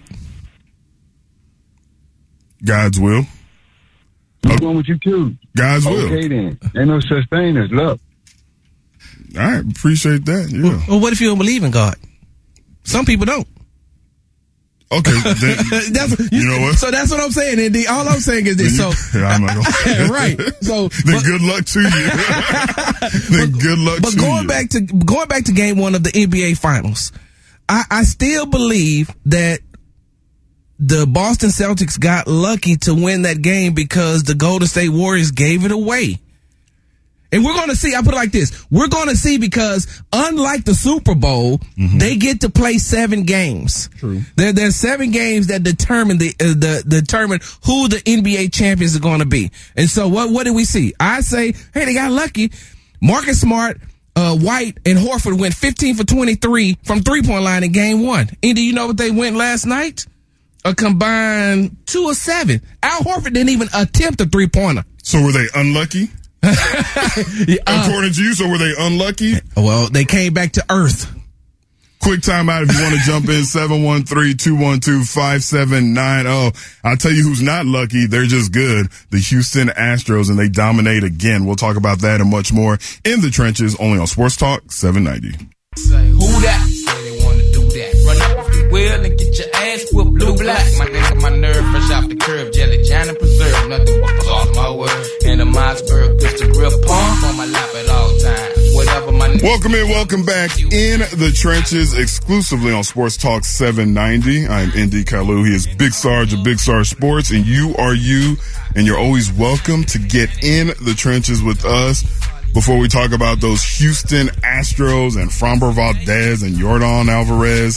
God's will. Which one would you choose? God's will. Okay, then. Ain't no such thing as luck. All right. Appreciate that. Yeah. Well, well, what if you don't believe in God? Some people don't. Okay. Then, that's, you know what? So that's what I'm saying, Indy. All I'm saying is this. You, so, yeah, I'm not gonna, right. So, then but, good luck to you. then but, good luck but to going you. back to going back to game one of the N B A Finals, I, I still believe that the Boston Celtics got lucky to win that game because the Golden State Warriors gave it away. And we're going to see, I put it like this, we're going to see because unlike the Super Bowl, mm-hmm. they get to play seven games. True. There, there's seven games that determine the, uh, the, determine who the N B A champions are going to be. And so what, what did we see? I say, hey, they got lucky. Marcus Smart, uh, White, and Horford went fifteen for twenty-three from three-point line in game one. And do you know what they went last night? A combined two or seven. Al Horford didn't even attempt a three-pointer. So were they unlucky? uh, According to you, so were they unlucky? Well, they came back to earth. Quick time out if you want to jump in, seven one three, two one two, five seven nine zero. I'll tell you who's not lucky. They're just good. The Houston Astros, and they dominate again. We'll talk about that and much more in the trenches, only on Sports Talk seven ninety. Say, who that? Say they want to do that. Run off the wheel and get your ass with blue black. My nigga, my nerve fresh off the curve. Jelly, John and preserve. Nothing but off my word. In the Mossberg, pistol grip pump on my lap at all times. Whatever my nigga. Welcome in, welcome back in the trenches, exclusively on Sports Talk seven ninety. I'm Indy Kalu. He is Big Sarge of Big Sarge Sports, and you are you, and you're always welcome to get in the trenches with us. before we talk about those Houston Astros and Framber Valdez and Yordan Alvarez,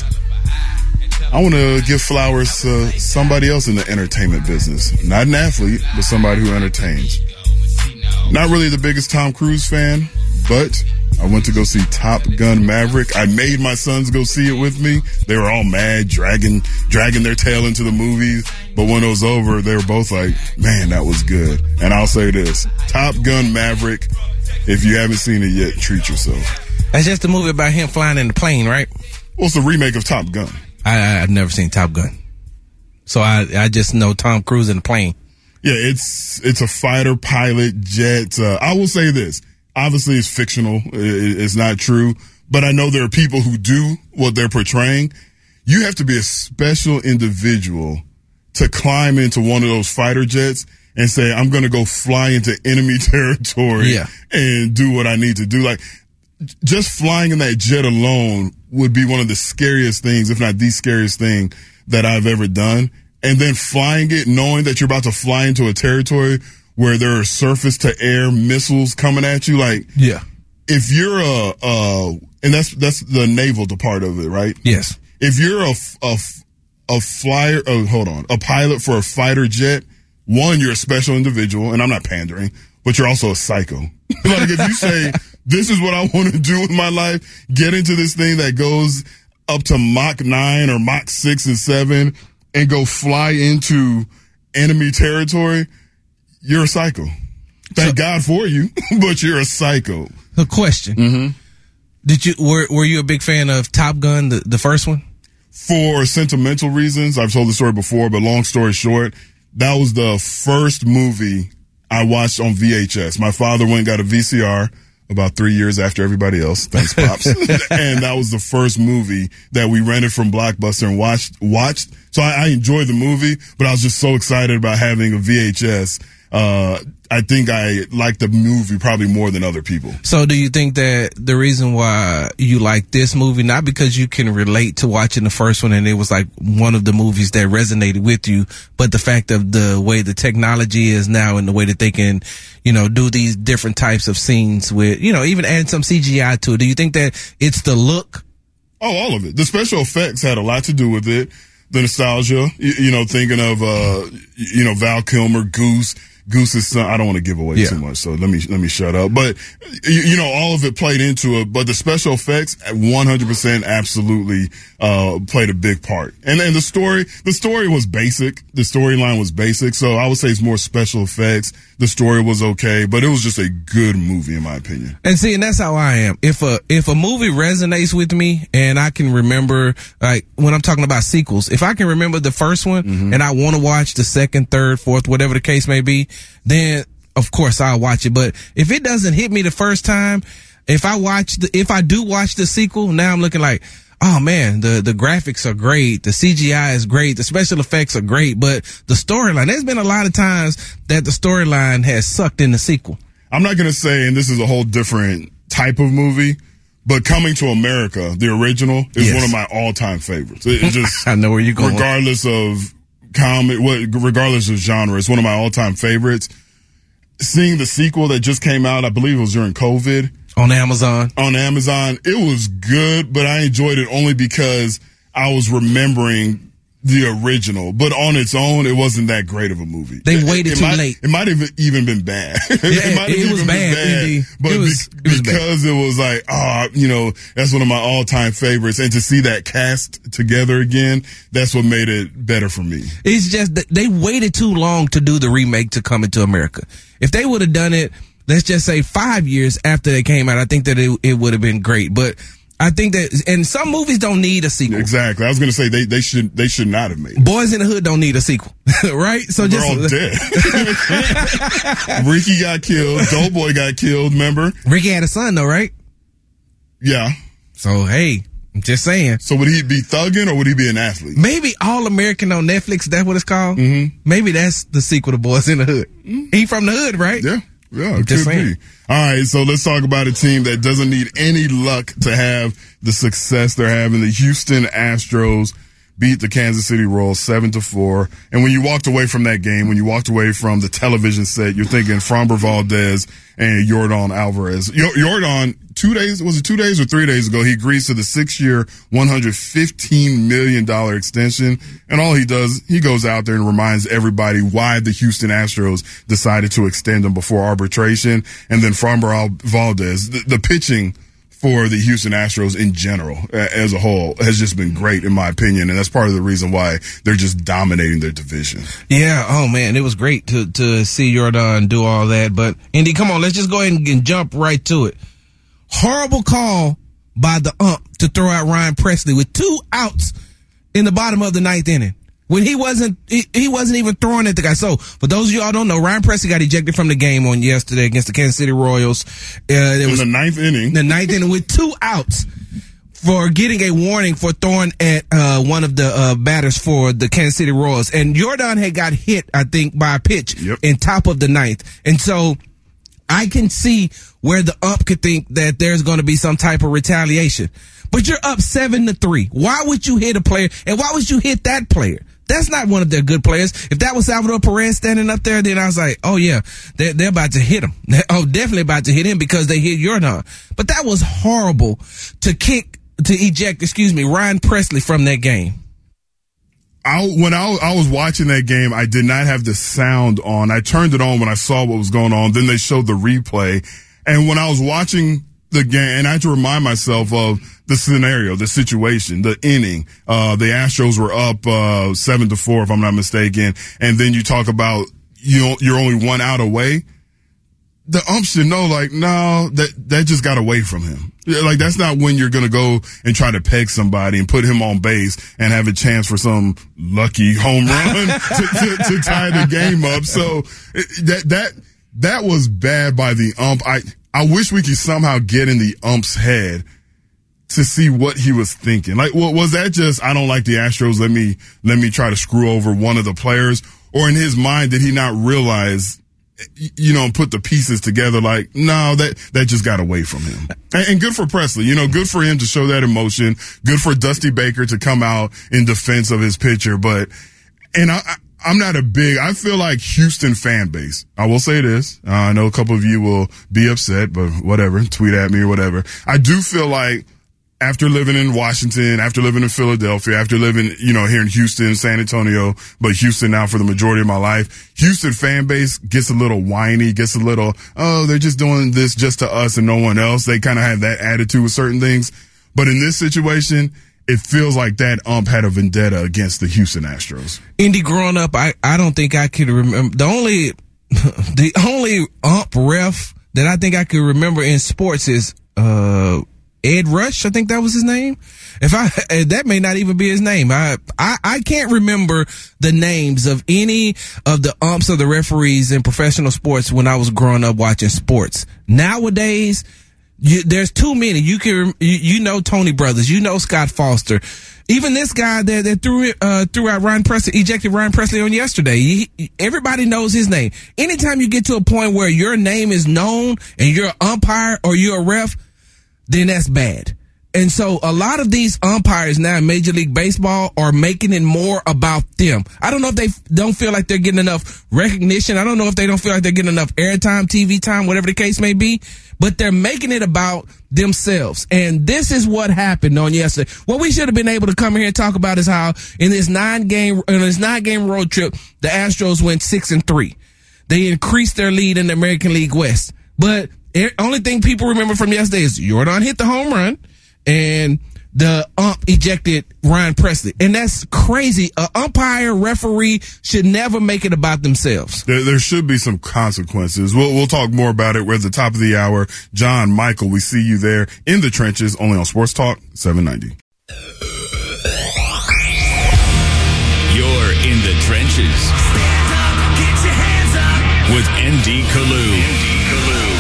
I want to give flowers to somebody else in the entertainment business. Not an athlete, but somebody who entertains. Not really the biggest Tom Cruise fan, but I went to go see Top Gun Maverick. I made my sons go see it with me. They were all mad, dragging dragging their tail into the movie. But when it was over, they were both like, man, that was good. And I'll say this, Top Gun Maverick, if you haven't seen it yet, treat yourself. That's just a movie about him flying in the plane, right? Well, it's a remake of Top Gun. I, I've never seen Top Gun. So I, I just know Tom Cruise in the plane. Yeah, it's it's a fighter pilot jet. Uh, I will say this. Obviously, it's fictional. It's not true. But I know there are people who do what they're portraying. You have to be a special individual to climb into one of those fighter jets and say, I'm going to go fly into enemy territory yeah. and do what I need to do. Like, just flying in that jet alone would be one of the scariest things, if not the scariest thing that I've ever done. And then flying it, knowing that you're about to fly into a territory where there are surface to air missiles coming at you. Like, yeah, if you're a, uh, and that's, that's the naval part of it, right? Yes. If you're a, a, a flyer, oh, hold on, a pilot for a fighter jet, one, you're a special individual, and I'm not pandering, but you're also a psycho. Like, if you say, this is what I want to do with my life, get into this thing that goes up to Mach nine or Mach six and seven and go fly into enemy territory, you're a psycho. Thank so, God for you, but you're a psycho. A question. Mm-hmm. Did you, were, were you a big fan of Top Gun, the, the first one? For sentimental reasons. I've told the story before, but long story short, that was the first movie I watched on V H S. My father went and got a V C R about three years after everybody else. Thanks, Pops. And that was the first movie that we rented from Blockbuster and watched. watched. So I, I enjoyed the movie, but I was just so excited about having a V H S. Uh, I think I liked the movie probably more than other people. So do you think that the reason why you like this movie, not because you can relate to watching the first one and it was like one of the movies that resonated with you, but the fact of the way the technology is now and the way that they can, you know, do these different types of scenes with, you know, even add some C G I to it. Do you think that it's the look? Oh, all of it. The special effects had a lot to do with it. The nostalgia, you, you know, thinking of, uh, you know, Val Kilmer, Goose, Goose's son. I don't want to give away yeah. too much, so let me let me shut up. But you, you know, all of it played into it. But the special effects, one hundred percent, absolutely uh played a big part. And and the story, the story was basic. The storyline was basic. So I would say it's more special effects. The story was okay, but it was just a good movie in my opinion. And see, and that's how I am. If a if a movie resonates with me, and I can remember, like when I'm talking about sequels, if I can remember the first one, mm-hmm. and I want to watch the second, third, fourth, whatever the case may be, then of course I'll watch it. But if it doesn't hit me the first time, if I watch the, if I do watch the sequel, now I'm looking like, oh man, the, the graphics are great. The C G I is great. The special effects are great, but the storyline, there's been a lot of times that the storyline has sucked in the sequel. I'm not going to say, and this is a whole different type of movie, but Coming to America, the original, is yes. one of my all-time favorites. It, it just, I know where you're going. Regardless of comic, regardless of genre, it's one of my all-time favorites. Seeing the sequel that just came out, I believe it was during COVID. On Amazon. On Amazon. It was good, but I enjoyed it only because I was remembering the original. But on its own, it wasn't that great of a movie. They waited it, it too might, late. It might have even been bad. Yeah, it might have it even was been bad. bad. But it was, be- it was because bad. it was like, ah, oh, you know, that's one of my all-time favorites. And to see that cast together again, that's what made it better for me. It's just that they waited too long to do the remake to Coming to America. If they would have done it, let's just say five years after they came out, I think that it, it would have been great. But I think that, and some movies don't need a sequel. Exactly. I was going to say they, they should they should not have made it. Boys in the Hood don't need a sequel, right? So They're just all dead. Ricky got killed. Doughboy got killed. Remember? Ricky had a son though, right? Yeah. So hey, I'm just saying. So would he be thugging or would he be an athlete? Maybe All American on Netflix. That's what it's called. Mm-hmm. Maybe that's the sequel to Boys in the Hood. Mm-hmm. He from the hood, right? Yeah. Yeah, it could be. All right, so let's talk about a team that doesn't need any luck to have the success they're having. The Houston Astros beat the Kansas City Royals seven to four. And when you walked away from that game, when you walked away from the television set, you're thinking Framber Valdez and Yordan Alvarez. Yordan, two days, was it two days or three days ago, he agrees to the six-year, one hundred fifteen million dollars extension. And all he does, he goes out there and reminds everybody why the Houston Astros decided to extend him before arbitration. And then Framber Valdez, the, the pitching for the Houston Astros in general, as a whole, has just been great in my opinion, and that's part of the reason why they're just dominating their division. Yeah, oh man, it was great to to see Yordan do all that. But Indy, come on, let's just go ahead and, and jump right to it. Horrible call by the ump to throw out Ryan Pressly with two outs in the bottom of the ninth inning. When he wasn't, he, he wasn't even throwing at the guy. So, for those of y'all don't know, Ryan Pressly got ejected from the game on yesterday against the Kansas City Royals. Uh, in was the ninth inning. The ninth inning with two outs for getting a warning for throwing at uh, one of the uh, batters for the Kansas City Royals. And Yordan had got hit, I think, by a pitch yep. in top of the ninth. And so, I can see where the ump could think that there's going to be some type of retaliation. But you're up seven to three. Why would you hit a player? And why would you hit that player? That's not one of their good players. If that was Salvador Perez standing up there, then I was like, oh yeah, they're, they're about to hit him. They're, oh, definitely about to hit him because they hit Yordan. But that was horrible to kick, to eject, excuse me, Ryan Pressly from that game. I, when I, I was watching that game, I did not have the sound on. I turned it on when I saw what was going on. Then they showed the replay. And when I was watching the game, and I had to remind myself of the scenario, the situation, the inning. Uh, the Astros were up, uh, seven to four, if I'm not mistaken. And then you talk about, you know, you're only one out away. The ump should know, like, no, that, that just got away from him. Like, that's not when you're going to go and try to peg somebody and put him on base and have a chance for some lucky home run to, to, to tie the game up. So that, that, that was bad by the ump. I, I wish we could somehow get in the ump's head to see what he was thinking. Like, well, was that just, I don't like the Astros, let me, let me try to screw over one of the players? Or in his mind, did he not realize, you know, put the pieces together like, no, that, that just got away from him. And, and good for Pressly, you know, good for him to show that emotion. Good for Dusty Baker to come out in defense of his pitcher. But, and I, I I'm not a big, I feel like Houston fan base. I will say this. Uh, I know a couple of you will be upset, but whatever, tweet at me or whatever. I do feel like after living in Washington, after living in Philadelphia, after living, you know, here in Houston, San Antonio, but Houston now for the majority of my life, Houston fan base gets a little whiny, gets a little, oh, they're just doing this just to us and no one else. They kind of have that attitude with certain things. But in this situation, it feels like that ump had a vendetta against the Houston Astros. Indy, growing up, I, I don't think I could remember. The only, the only ump ref that I think I could remember in sports is, uh, Ed Rush, I think that was his name. If I, that may not even be his name. I, I, I can't remember the names of any of the umps or the referees in professional sports when I was growing up watching sports. Nowadays, you, there's too many. You can, you, you know Tony Brothers, you know Scott Foster. Even this guy that, that threw it, uh, threw out Ryan Pressly, ejected Ryan Pressly on yesterday. He, everybody knows his name. Anytime you get to a point where your name is known and you're an umpire or you're a ref, then that's bad. And so a lot of these umpires now in Major League Baseball are making it more about them. I don't know if they don't feel like they're getting enough recognition. I don't know if they don't feel like they're getting enough airtime, T V time, whatever the case may be, but they're making it about themselves. And this is what happened on yesterday. What we should have been able to come here and talk about is how in this nine game, in this nine game road trip, the Astros went six and three. They increased their lead in the American League West. But the only thing people remember from yesterday is Yordan hit the home run and the ump ejected Ryan Pressly. And that's crazy. An umpire, referee should never make it about themselves. There, there should be some consequences. We'll, we'll talk more about it. We're at the top of the hour. John, Michael, we see you there in the trenches, only on Sports Talk seven ninety. You're in the trenches. Stand up, get your hands up. With N D Kalu. N D Kalu.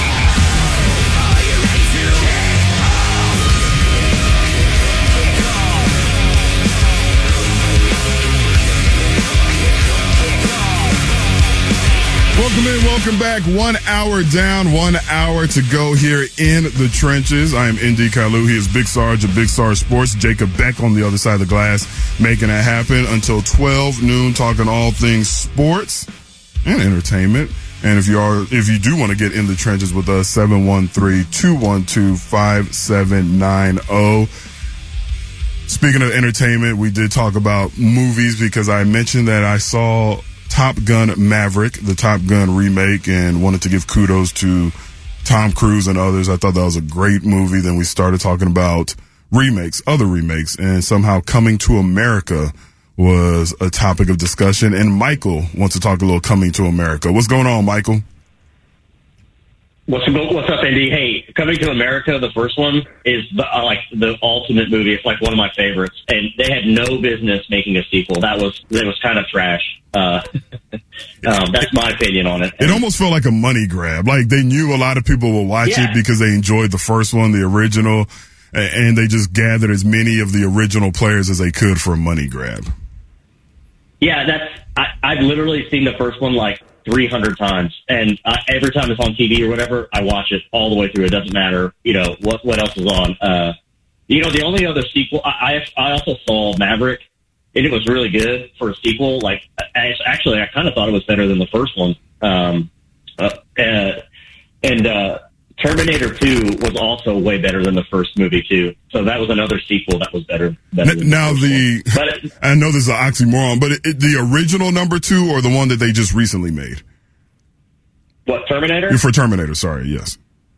Welcome in, welcome Welcome back. One hour down, one hour to go here in the trenches. I am N D Kalu. He is Big Sarge of Big Sarge Sports. Jacob Beck on the other side of the glass, making it happen until twelve noon, talking all things sports and entertainment. And if you are, if you do want to get in the trenches with us, seven one three, two one two, five seven nine zero. Speaking of entertainment, we did talk about movies because I mentioned that I saw Top Gun Maverick, the Top Gun remake, and wanted to give kudos to Tom Cruise and others. I thought that was a great movie. Then we started talking about remakes, other remakes, and somehow Coming to America was a topic of discussion. And Michael wants to talk a little Coming to America. What's going on, Michael? What's what's up, Andy? Hey, Coming to America, the first one, is the, uh, like the ultimate movie. It's like one of my favorites, and they had no business making a sequel. That was it was kind of trash. Uh, um, that's my opinion on it. It almost felt like a money grab. Like they knew a lot of people would watch Yeah. it because they enjoyed the first one, the original, and they just gathered as many of the original players as they could for a money grab. Yeah, that's I, I've literally seen the first one like three hundred times, and uh, every time it's on T V or whatever, I watch it all the way through. It doesn't matter, you know, what what else is on. Uh, you know, the only other sequel, I, I I also saw Maverick, and it was really good for a sequel. Like, I, actually, I kind of thought it was better than the first one. Um, uh, uh, and uh, Terminator two was also way better than the first movie too. So that was another sequel that was better. better than Now the, the, but it, I know this is an oxymoron, but it, it, the original number two or the one that they just recently made? what Terminator? For Terminator, sorry, yes.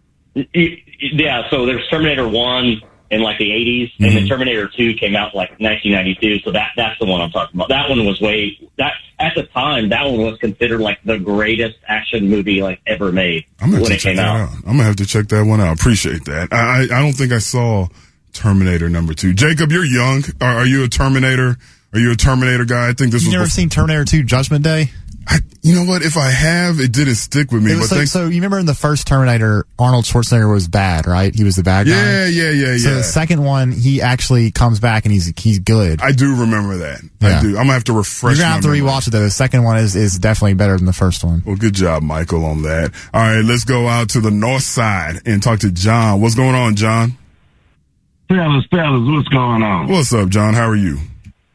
Yeah, so there's Terminator one in like the eighties, and Mm-hmm. then Terminator two came out in like nineteen ninety-two. So that that's the one I'm talking about. That one was way that at the time that one was considered like the greatest action movie like ever made I'm gonna when have it to check came that out. out. I'm gonna have to check that one out. Appreciate that. I I, I don't think I saw Terminator number two. Jacob, you're young. Are, are you a Terminator? Are you a Terminator guy? I think this You was. never before- seen Terminator two Judgment Day? I, you know what? If I have, it didn't stick with me. It But was so, thanks. so you remember in the first Terminator, Arnold Schwarzenegger was bad, right? He was the bad guy. Yeah, yeah, yeah, So yeah. the second one, he actually comes back and he's he's good. I do remember that. Yeah. I do. I'm gonna have to refresh. You're gonna have to my memory. rewatch it though. The second one is is definitely better than the first one. Well, good job, Michael, on that. All right, let's go out to the north side and talk to John. What's going on, John? Fellas, fellas, what's going on? What's up, John? How are you?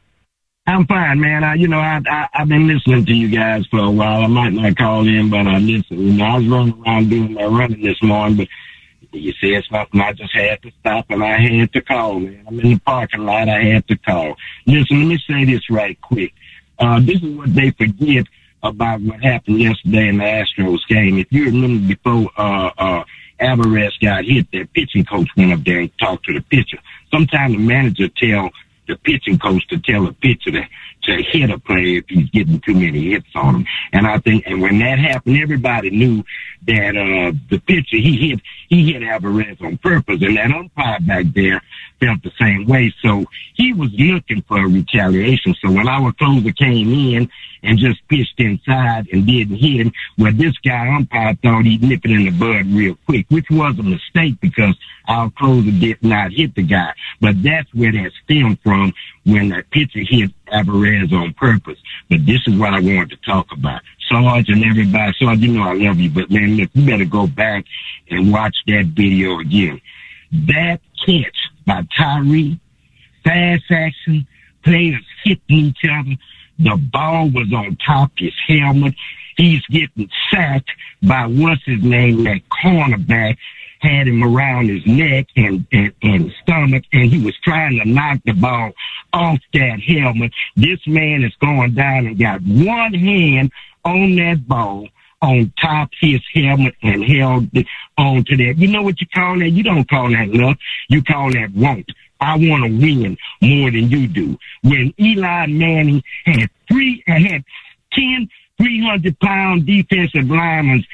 I'm fine, man. I, you know, I, I, I've been listening to you guys for a while. I might not call in, but I listen. You know, I was running around doing my running this morning, but you said something. I just had to stop, and I had to call, man. I'm in the parking lot. I had to call. Listen, let me say this right quick. Uh, this is what they forget about what happened yesterday in the Astros game. If you remember before uh, uh, Alvarez got hit, that pitching coach went up there and talked to the pitcher. Sometimes the manager tell the pitching coach to tell a pitcher to, to hit a player if he's getting too many hits on him. And I think, and when that happened, everybody knew that uh, the pitcher, he hit he hit Alvarez on purpose, and that umpire back there felt the same way. So he was looking for a retaliation. So when our closer came in and just pitched inside and didn't hit him, well, this guy umpire thought he'd nip it in the bud real quick, which was a mistake because our closer did not hit the guy. But that's where that stemmed from, when that pitcher hit Alvarez on purpose. But this is what I wanted to talk about. Sarge and everybody, Sarge, you know I love you, but man, look, you better go back and watch that video again. That catch by Tyree, fast action, players hitting each other. The ball was on top of his helmet. He's getting sacked by what's his name, that cornerback, had him around his neck and, and, and stomach, and he was trying to knock the ball off that helmet. This man is going down and got one hand on that ball on top of his helmet and held on to that. You know what you call that? You don't call that luck. You call that want. I want to win more than you do. When Eli Manning had three, had ten three hundred pound defensive linemen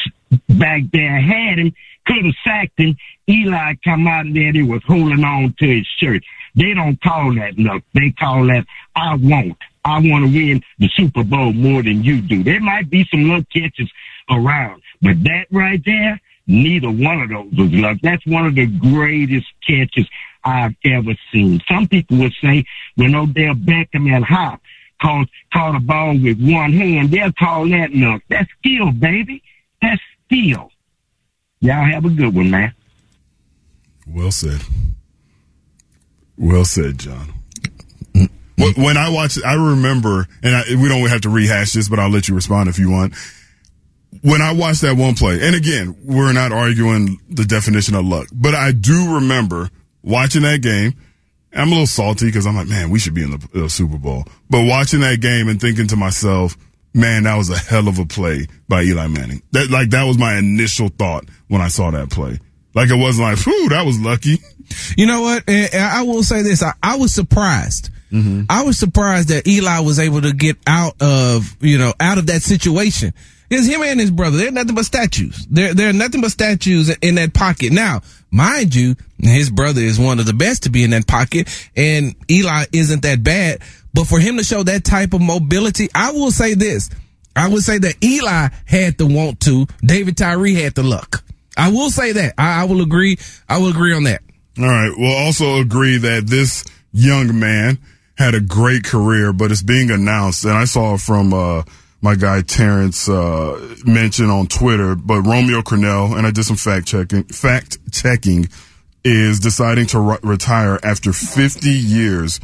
back there, had him, could have sacked him. Eli come out of there, he was holding on to his shirt. They don't call that luck. They call that, I want. I want to win the Super Bowl more than you do. There might be some luck catches around, but that right there, neither one of those was luck. That's one of the greatest catches I've ever seen. Some people would say when Odell Beckham and Hop caught, caught a ball with one hand, they'll call that luck. That's skill, baby. Castillo. Y'all have a good one, man. Well said. Well said, John. When I watch it, I remember, and I, we don't have to rehash this, but I'll let you respond if you want. When I watched that one play, and again, we're not arguing the definition of luck, but I do remember watching that game. I'm a little salty because I'm like, man, we should be in the uh, Super Bowl. But watching that game and thinking to myself, man, that was a hell of a play by Eli Manning. That, like, that was my initial thought when I saw that play. Like, it wasn't like, whew, that was lucky. You know what? And I will say this. I, I was surprised. Mm-hmm. I was surprised that Eli was able to get out of, you know, out of that situation. It's him and his brother. They're nothing but statues. They're, they're nothing but statues in that pocket. Now, mind you, his brother is one of the best to be in that pocket, and Eli isn't that bad. But for him to show that type of mobility, I will say this. I would say that Eli had the want to. David Tyree had the luck. I will say that. I, I will agree. I will agree on that. All right. We'll also agree that this young man had a great career, but it's being announced, and I saw it from uh my guy Terrence uh mentioned on Twitter, but Romeo Crennel, and I did some fact checking, fact checking, is deciding to re- retire after fifty years,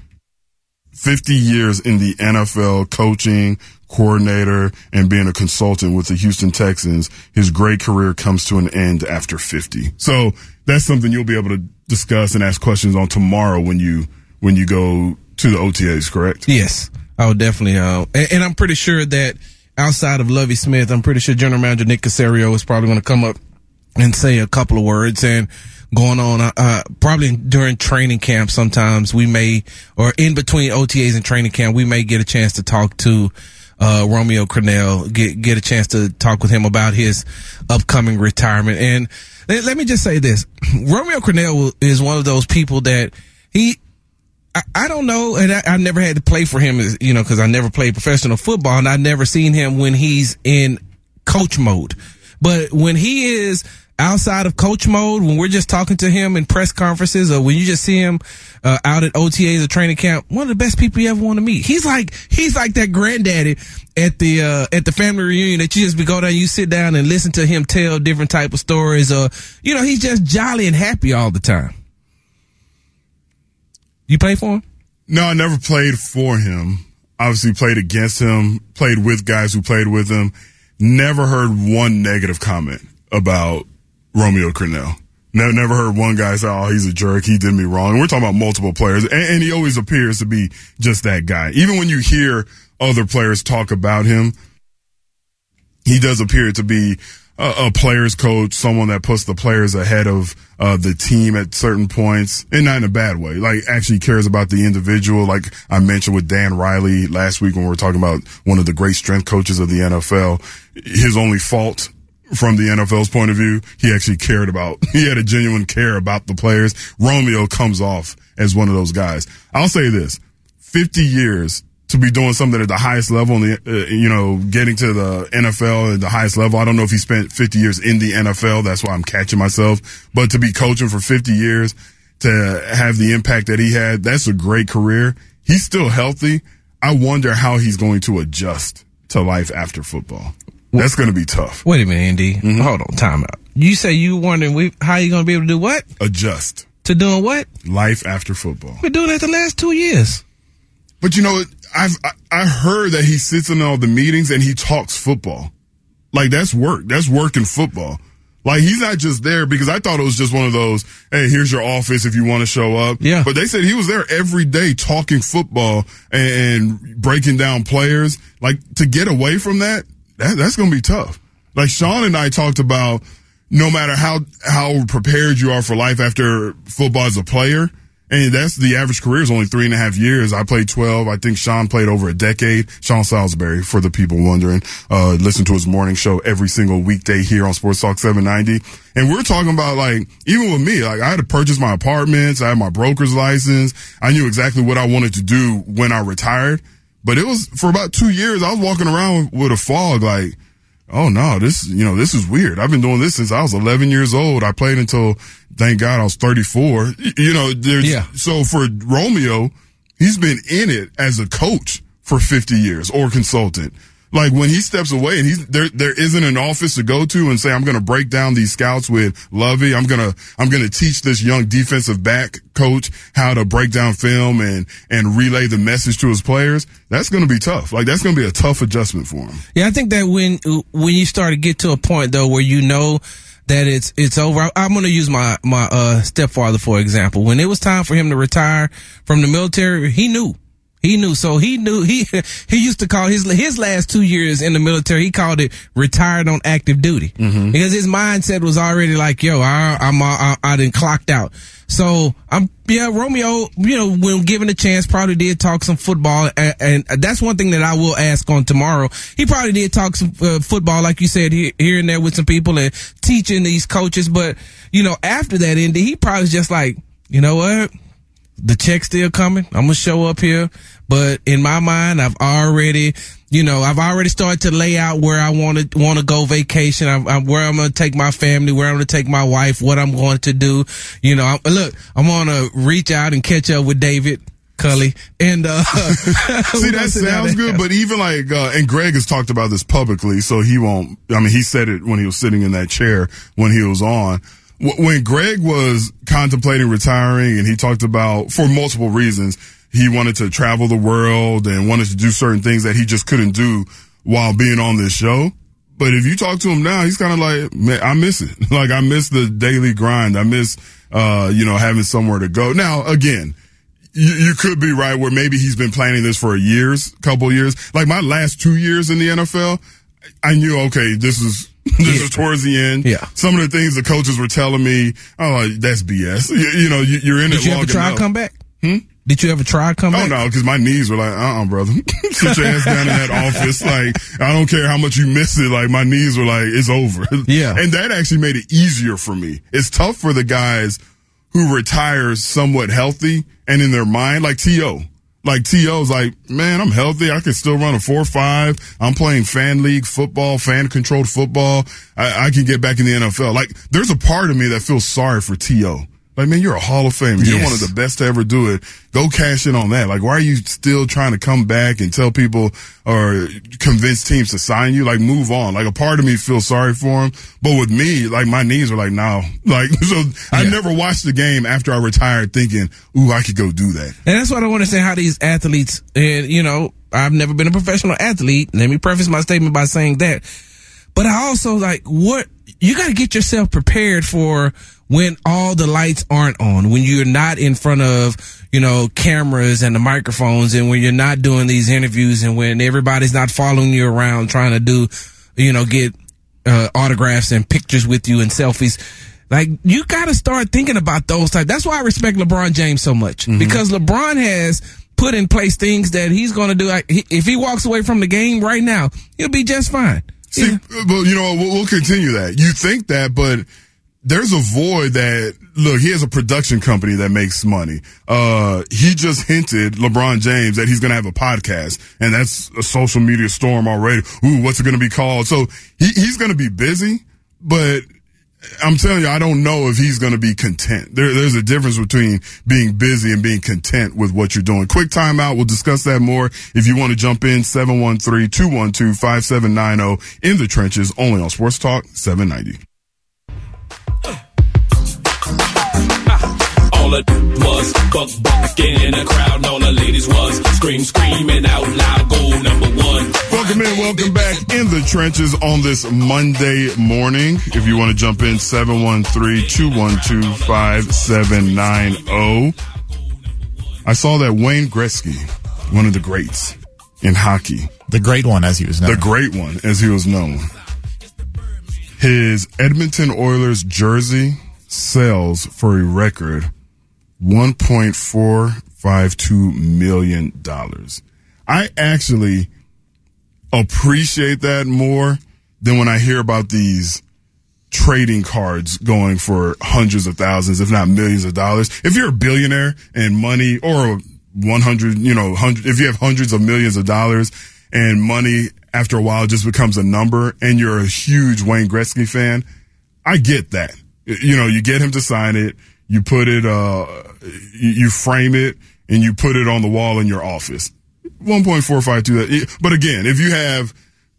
fifty years in the N F L coaching, coordinator, and being a consultant with the Houston Texans. His great career comes to an end after fifty. So that's something you'll be able to discuss and ask questions on tomorrow when you when you go to the O T As, correct? Yes, I would definitely. Uh, and, and I'm pretty sure that outside of Lovie Smith, I'm pretty sure General Manager Nick Caserio is probably going to come up and say a couple of words. And going on, uh, uh, probably during training camp, sometimes we may, or in between O T As and training camp, we may get a chance to talk to uh Romeo Crennel, get get a chance to talk with him about his upcoming retirement. And let, let me just say this: Romeo Crennel is one of those people that he. I, I don't know, and I, I never had to play for him, you know, because I never played professional football, and I've never seen him when he's in coach mode. But when he is outside of coach mode, when we're just talking to him in press conferences, or when you just see him uh, out at O T As or training camp, one of the best people you ever want to meet. He's like he's like that granddaddy at the uh, at the family reunion that you just go down, you sit down and listen to him tell different type of stories, or you know, he's just jolly and happy all the time. You play for him? No, I never played for him. Obviously played against him, played with guys who played with him. Never heard one negative comment about Romeo Crennel. Never, never heard one guy say, oh, he's a jerk, he did me wrong. And we're talking about multiple players, and, and he always appears to be just that guy. Even when you hear other players talk about him, he does appear to be a, a player's coach, someone that puts the players ahead of uh, the team at certain points, and not in a bad way. Like, actually cares about the individual. Like I mentioned with Dan Riley last week when we were talking about one of the great strength coaches of the N F L. His only fault from the N F L's point of view, he actually cared about, he had a genuine care about the players. Romeo comes off as one of those guys. I'll say this, fifty years to be doing something at the highest level, in the, uh, you know, getting to the N F L at the highest level. I don't know if he spent fifty years in the N F L. That's why I'm catching myself. But to be coaching for fifty years, to have the impact that he had, that's a great career. He's still healthy. I wonder how he's going to adjust to life after football. That's going to be tough. Wait a minute, Andy. Mm-hmm. Hold on, time out. You say you wondering we, how you going to be able to do what? Adjust. To doing what? Life after football. We're doing that the last two years. But you know, I've, I, I heard that he sits in all the meetings and he talks football. Like, that's work. That's work in football. Like, he's not just there, because I thought it was just one of those, hey, here's your office if you want to show up. Yeah. But they said he was there every day talking football and, and breaking down players. Like, to get away from that, that that's going to be tough. Like, Sean and I talked about, no matter how, how prepared you are for life after football as a player, and that's the average career is only three and a half years. I played twelve. I think Sean played over a decade. Sean Salisbury, for the people wondering, uh, listen to his morning show every single weekday here on Sports Talk seven ninety. And we're talking about, like, even with me, like, I had to purchase my apartments. I had my broker's license. I knew exactly what I wanted to do when I retired. But it was, for about two years, I was walking around with a fog, like, oh no, this, you know, this is weird. I've been doing this since I was eleven years old. I played until, thank God, I was thirty-four. You know, there's, yeah. So for Romeo, he's been in it as a coach for fifty years, or consultant. Like when he steps away and he's there, there isn't an office to go to and say, I'm going to break down these scouts with Lovey. I'm going to, I'm going to teach this young defensive back coach how to break down film and, and relay the message to his players. That's going to be tough. Like that's going to be a tough adjustment for him. Yeah. I think that when, when you start to get to a point though, where you know that it's, it's over. I, I'm going to use my, my, uh, stepfather, for example. When it was time for him to retire from the military, he knew. He knew, so he knew, he, he used to call his, his last two years in the military, he called it retired on active duty. Mm-hmm. Because his mindset was already like, yo, I, I'm, I, I done clocked out. So I'm, yeah, Romeo, you know, when given a chance, probably did talk some football. And, and that's one thing that I will ask on tomorrow. He probably did talk some uh, football, like you said, here, here and there with some people and teaching these coaches. But, you know, after that ended, he probably was just like, you know what? The check's still coming. I'm going to show up here. But in my mind, I've already, you know, I've already started to lay out where I want to, want to go vacation. I'm, I'm where I'm going to take my family, where I'm going to take my wife, what I'm going to do. You know, I, look, I'm going to reach out and catch up with David Culley. And, uh, see, that sounds good. But even like, uh, and Greg has talked about this publicly, so he won't, I mean, he said it when he was sitting in that chair when he was on. When Greg was contemplating retiring and he talked about, for multiple reasons, he wanted to travel the world and wanted to do certain things that he just couldn't do while being on this show. But if you talk to him now, he's kind of like, man, I miss it. Like, I miss the daily grind. I miss, uh, you know, having somewhere to go. Now, again, you, you could be right where maybe he's been planning this for a years, couple of years. Like my last two years in the N F L, I knew, okay, this is, this yeah. is towards the end. Yeah. Some of the things the coaches were telling me, oh, that's B S. You, you know, you, you're in Did it you long ever try enough. to come back? Hmm? Did you ever try to come oh, back? Oh, no, because my knees were like, uh-uh, brother. Sit your ass down in that office. Like, I don't care how much you miss it. Like, my knees were like, it's over. Yeah. And that actually made it easier for me. It's tough for the guys who retire somewhat healthy and in their mind, like T O Like T O's like, man, I'm healthy. I can still run a four five. I'm playing fan league football, fan controlled football. I, I can get back in the N F L. Like, there's a part of me that feels sorry for T O Like, man, you're a Hall of Famer. You're yes. one of the best to ever do it. Go cash in on that. Like, why are you still trying to come back and tell people or convince teams to sign you? Like, move on. Like, a part of me feels sorry for him. But with me, like, my knees were like, no. Like, so yeah. I never watched the game after I retired thinking, ooh, I could go do that. And that's what I want to say, how these athletes, and, you know, I've never been a professional athlete. Let me preface my statement by saying that. But I also, like, what, you got to get yourself prepared for when all the lights aren't on, when you're not in front of, you know, cameras and the microphones, and when you're not doing these interviews, and when everybody's not following you around trying to do, you know, get uh, autographs and pictures with you and selfies. Like, you got to start thinking about those types. That's why I respect LeBron James so much, mm-hmm. because LeBron has put in place things that he's going to do. Like, he, if he walks away from the game right now, he'll be just fine. See, yeah. Well, you know, we'll, we'll continue that. You think that, but there's a void that, look, he has a production company that makes money. Uh, he just hinted, LeBron James, that he's going to have a podcast, and that's a social media storm already. Ooh, what's it going to be called? So he, he's going to be busy, but I'm telling you, I don't know if he's going to be content. There, there's a difference between being busy and being content with what you're doing. Quick timeout. We'll discuss that more. If you want to jump in, seven one three, two one two, five seven nine zero in the trenches, only on Sports Talk seven ninety. All it was buck buck in a crowd, and all the ladies was scream screaming out loud, goal number one. Welcome in, welcome back in the trenches on this Monday morning. If you want to jump in, seven one three, two one two, five seven nine zero. I saw that Wayne Gretzky, one of the greats in hockey. The great one, as he was known. The great one, as he was known. His Edmonton Oilers jersey sells for a record one point four five two million dollars. I actually appreciate that more than when I hear about these trading cards going for hundreds of thousands, if not millions of dollars. If you're a billionaire and money, or one hundred, you know, hundred, if you have hundreds of millions of dollars and money after a while just becomes a number, and you're a huge Wayne Gretzky fan, I get that. You know, you get him to sign it, you put it, uh, you frame it, and you put it on the wall in your office. one point four five two. But again, if you have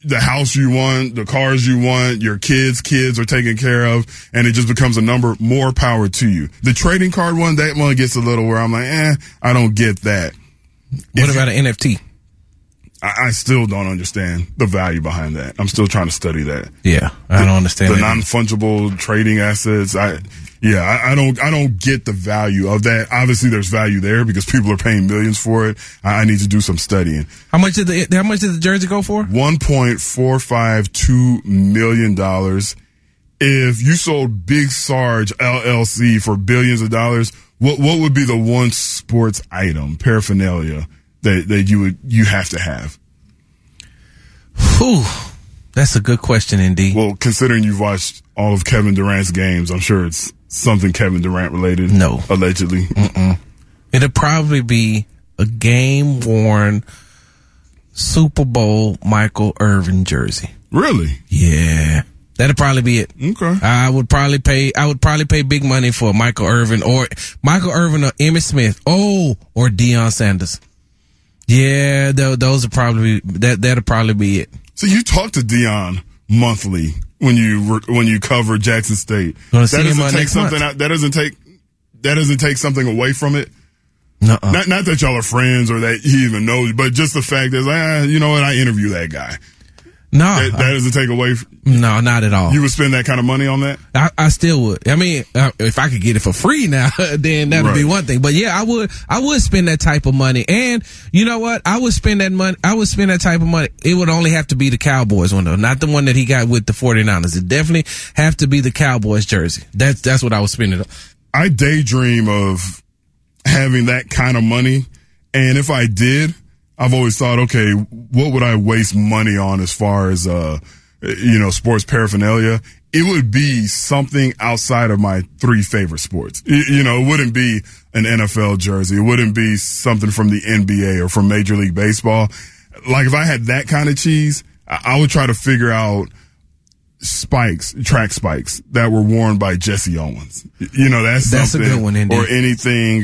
the house you want, the cars you want, your kids' kids are taken care of, and it just becomes a number. More power to you. The trading card one, that one gets a little where I'm like, eh, I don't get that. What if about an N F T? I, I still don't understand the value behind that. I'm still trying to study that. Yeah, I the, don't understand the that. non-fungible trading assets. I, yeah, I, I don't, I don't get the value of that. Obviously, there's value there because people are paying millions for it. I, I need to do some studying. How much did the How much did the jersey go for? One point four five two million dollars. If you sold Big Sarge L L C for billions of dollars, what what would be the one sports item, paraphernalia, that, that you would you have to have? Whew. That's a good question, indeed. Well, considering you've watched all of Kevin Durant's games, I'm sure it's something Kevin Durant related. No. Allegedly. Mm-mm. It'd probably be a game-worn Super Bowl Michael Irvin jersey. Really? Yeah. That'd probably be it. Okay. I would probably pay, I would probably pay big money for Michael Irvin or Michael Irvin or Emmitt Smith. Oh, or Deion Sanders. Yeah, th- those are probably, that, that'll probably be it. So you talk to Deion monthly when you when you cover Jackson State. Gonna That see him doesn't on take next something month. out. That doesn't take. That doesn't take something away from it. Nuh-uh. Not not that y'all are friends or that he even knows, but just the fact is, ah, you know what? I interview that guy. No, That, that doesn't take away. From, no, not at all. you would spend that kind of money on that? I, I still would. I mean, uh, if I could get it for free now, then that would Right. be one thing. But yeah, I would, I would spend that type of money. And you know what? I would spend that money. I would spend that type of money. It would only have to be the Cowboys one though, not the one that he got with the forty-niners. It definitely have to be the Cowboys jersey. That's, that's what I would spend it on. I daydream of having that kind of money, and if I did, I've always thought, okay, what would I waste money on as far as, uh, you know, sports paraphernalia? It would be something outside of my three favorite sports. You, you know, it wouldn't be an N F L jersey. It wouldn't be something from the N B A or from Major League Baseball. Like if I had that kind of cheese, I, I would try to figure out spikes, track spikes that were worn by Jesse Owens. You know, that's That's a something. good one, indeed. Or anything,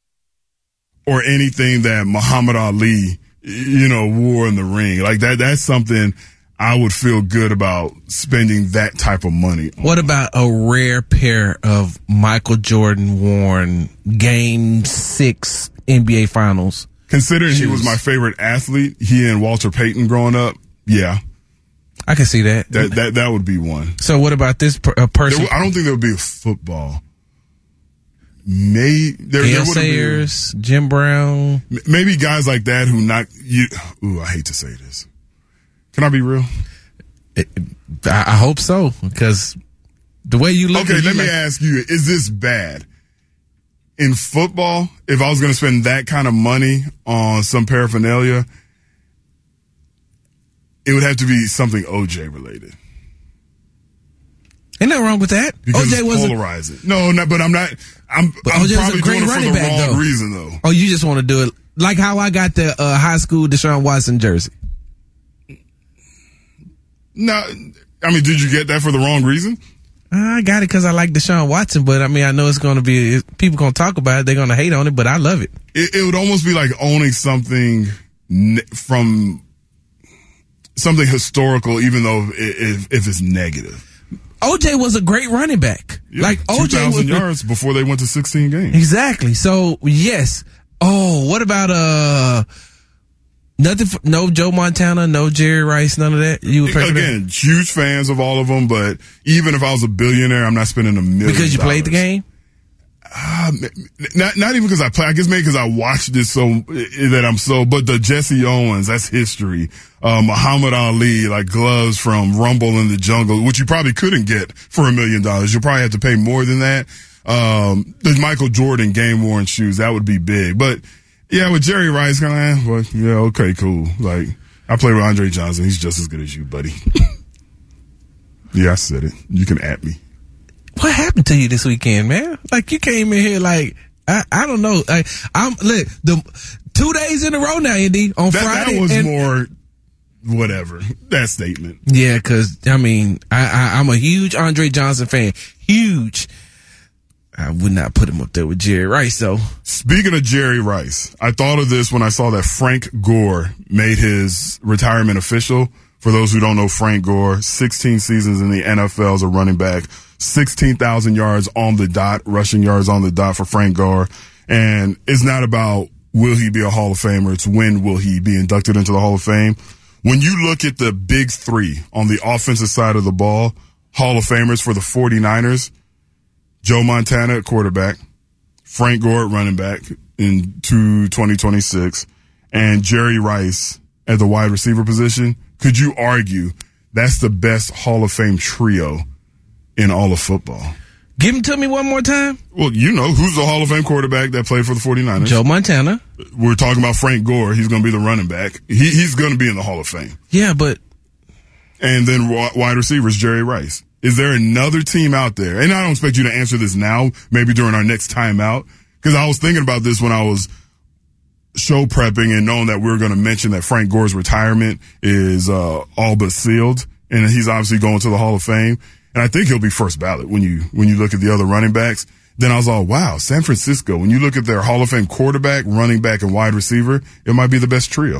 or anything that Muhammad Ali, you know, wore in the ring. Like that, that's something I would feel good about spending that type of money on. What about a rare pair of Michael Jordan worn Game Six N B A Finals? Considering shoes? he was my favorite athlete, he and Walter Payton growing up, yeah. I can see that. That that that would be one. So what about this per, uh, person? There, I don't think there would be a football. May there, Gail there would Sayers, Jim Brown. Maybe guys like that who not you. Ooh, I hate to say this. Can I be real? It, I, I hope so, because the way you look. Okay, at let you me like, ask you: is this bad? In football, if I was going to spend that kind of money on some paraphernalia, it would have to be something O J related. Ain't nothing wrong with that. Because O J it's was polarizing. No, no, but I'm not. I'm, But I'm O J was a probably great doing it for running the back, wrong though. reason, though. Oh, you just want to do it like how I got the uh, high school Deshaun Watson jersey. No, I mean, did you get that for the wrong reason? I got it because I like Deshaun Watson, but I mean, I know it's going to be people going to talk about it. They're going to hate on it, but I love it. It, it would almost be like owning something ne- from something historical, even though if, if it's negative. O J was a great running back. Yeah, like O J two was thousand yards before they went to sixteen games. Exactly. So yes. Oh, what about uh? Nothing. For, no Joe Montana. No Jerry Rice. None of that. You would pay for that? Again, huge fans of all of them, but even if I was a billionaire, I'm not spending a million because you played the dollars. game. Uh, not not even because I play. I guess maybe because I watched it so that I'm so. But the Jesse Owens, that's history. Uh, Muhammad Ali, like gloves from Rumble in the Jungle, which you probably couldn't get for a million dollars. You'll probably have to pay more than that. Um, the Michael Jordan game worn shoes, that would be big. But yeah, with Jerry Rice, kind of, well, yeah, okay, cool. Like I play with Andre Johnson. He's just as good as you, buddy. Yeah, I said it. You can at me. What happened to you this weekend, man? Like you came in here like I, I don't know. I, I'm look the two days in a row now, Indy on That, Friday. that was and, more whatever that statement. Yeah, because I mean, I, I, I'm a huge Andre Johnson fan. Huge. I would not put him up there with Jerry Rice, though. Speaking of Jerry Rice, I thought of this when I saw that Frank Gore made his retirement official For those who don't know, Frank Gore, sixteen seasons in the N F L as a running back, sixteen thousand yards on the dot, rushing yards on the dot for Frank Gore. And it's not about will he be a Hall of Famer, it's when will he be inducted into the Hall of Fame. When you look at the big three on the offensive side of the ball, Hall of Famers for the 49ers, Joe Montana at quarterback, Frank Gore at running back in twenty twenty-six, and Jerry Rice at the wide receiver position, could you argue that's the best Hall of Fame trio in all of football? Give him to me one more time. Well, you know, who's the Hall of Fame quarterback that played for the 49ers? Joe Montana. We're talking about Frank Gore. He's going to be the running back. He, he's going to be in the Hall of Fame. Yeah, but... And then wide receivers, Jerry Rice. Is there another team out there? And I don't expect you to answer this now, maybe during our next timeout, because I was thinking about this when I was show prepping and knowing that we were going to mention that Frank Gore's retirement is uh, all but sealed, and he's obviously going to the Hall of Fame. And I think he'll be first ballot when you when you look at the other running backs. Then I was all, wow, San Francisco, when you look at their Hall of Fame quarterback, running back, and wide receiver, it might be the best trio.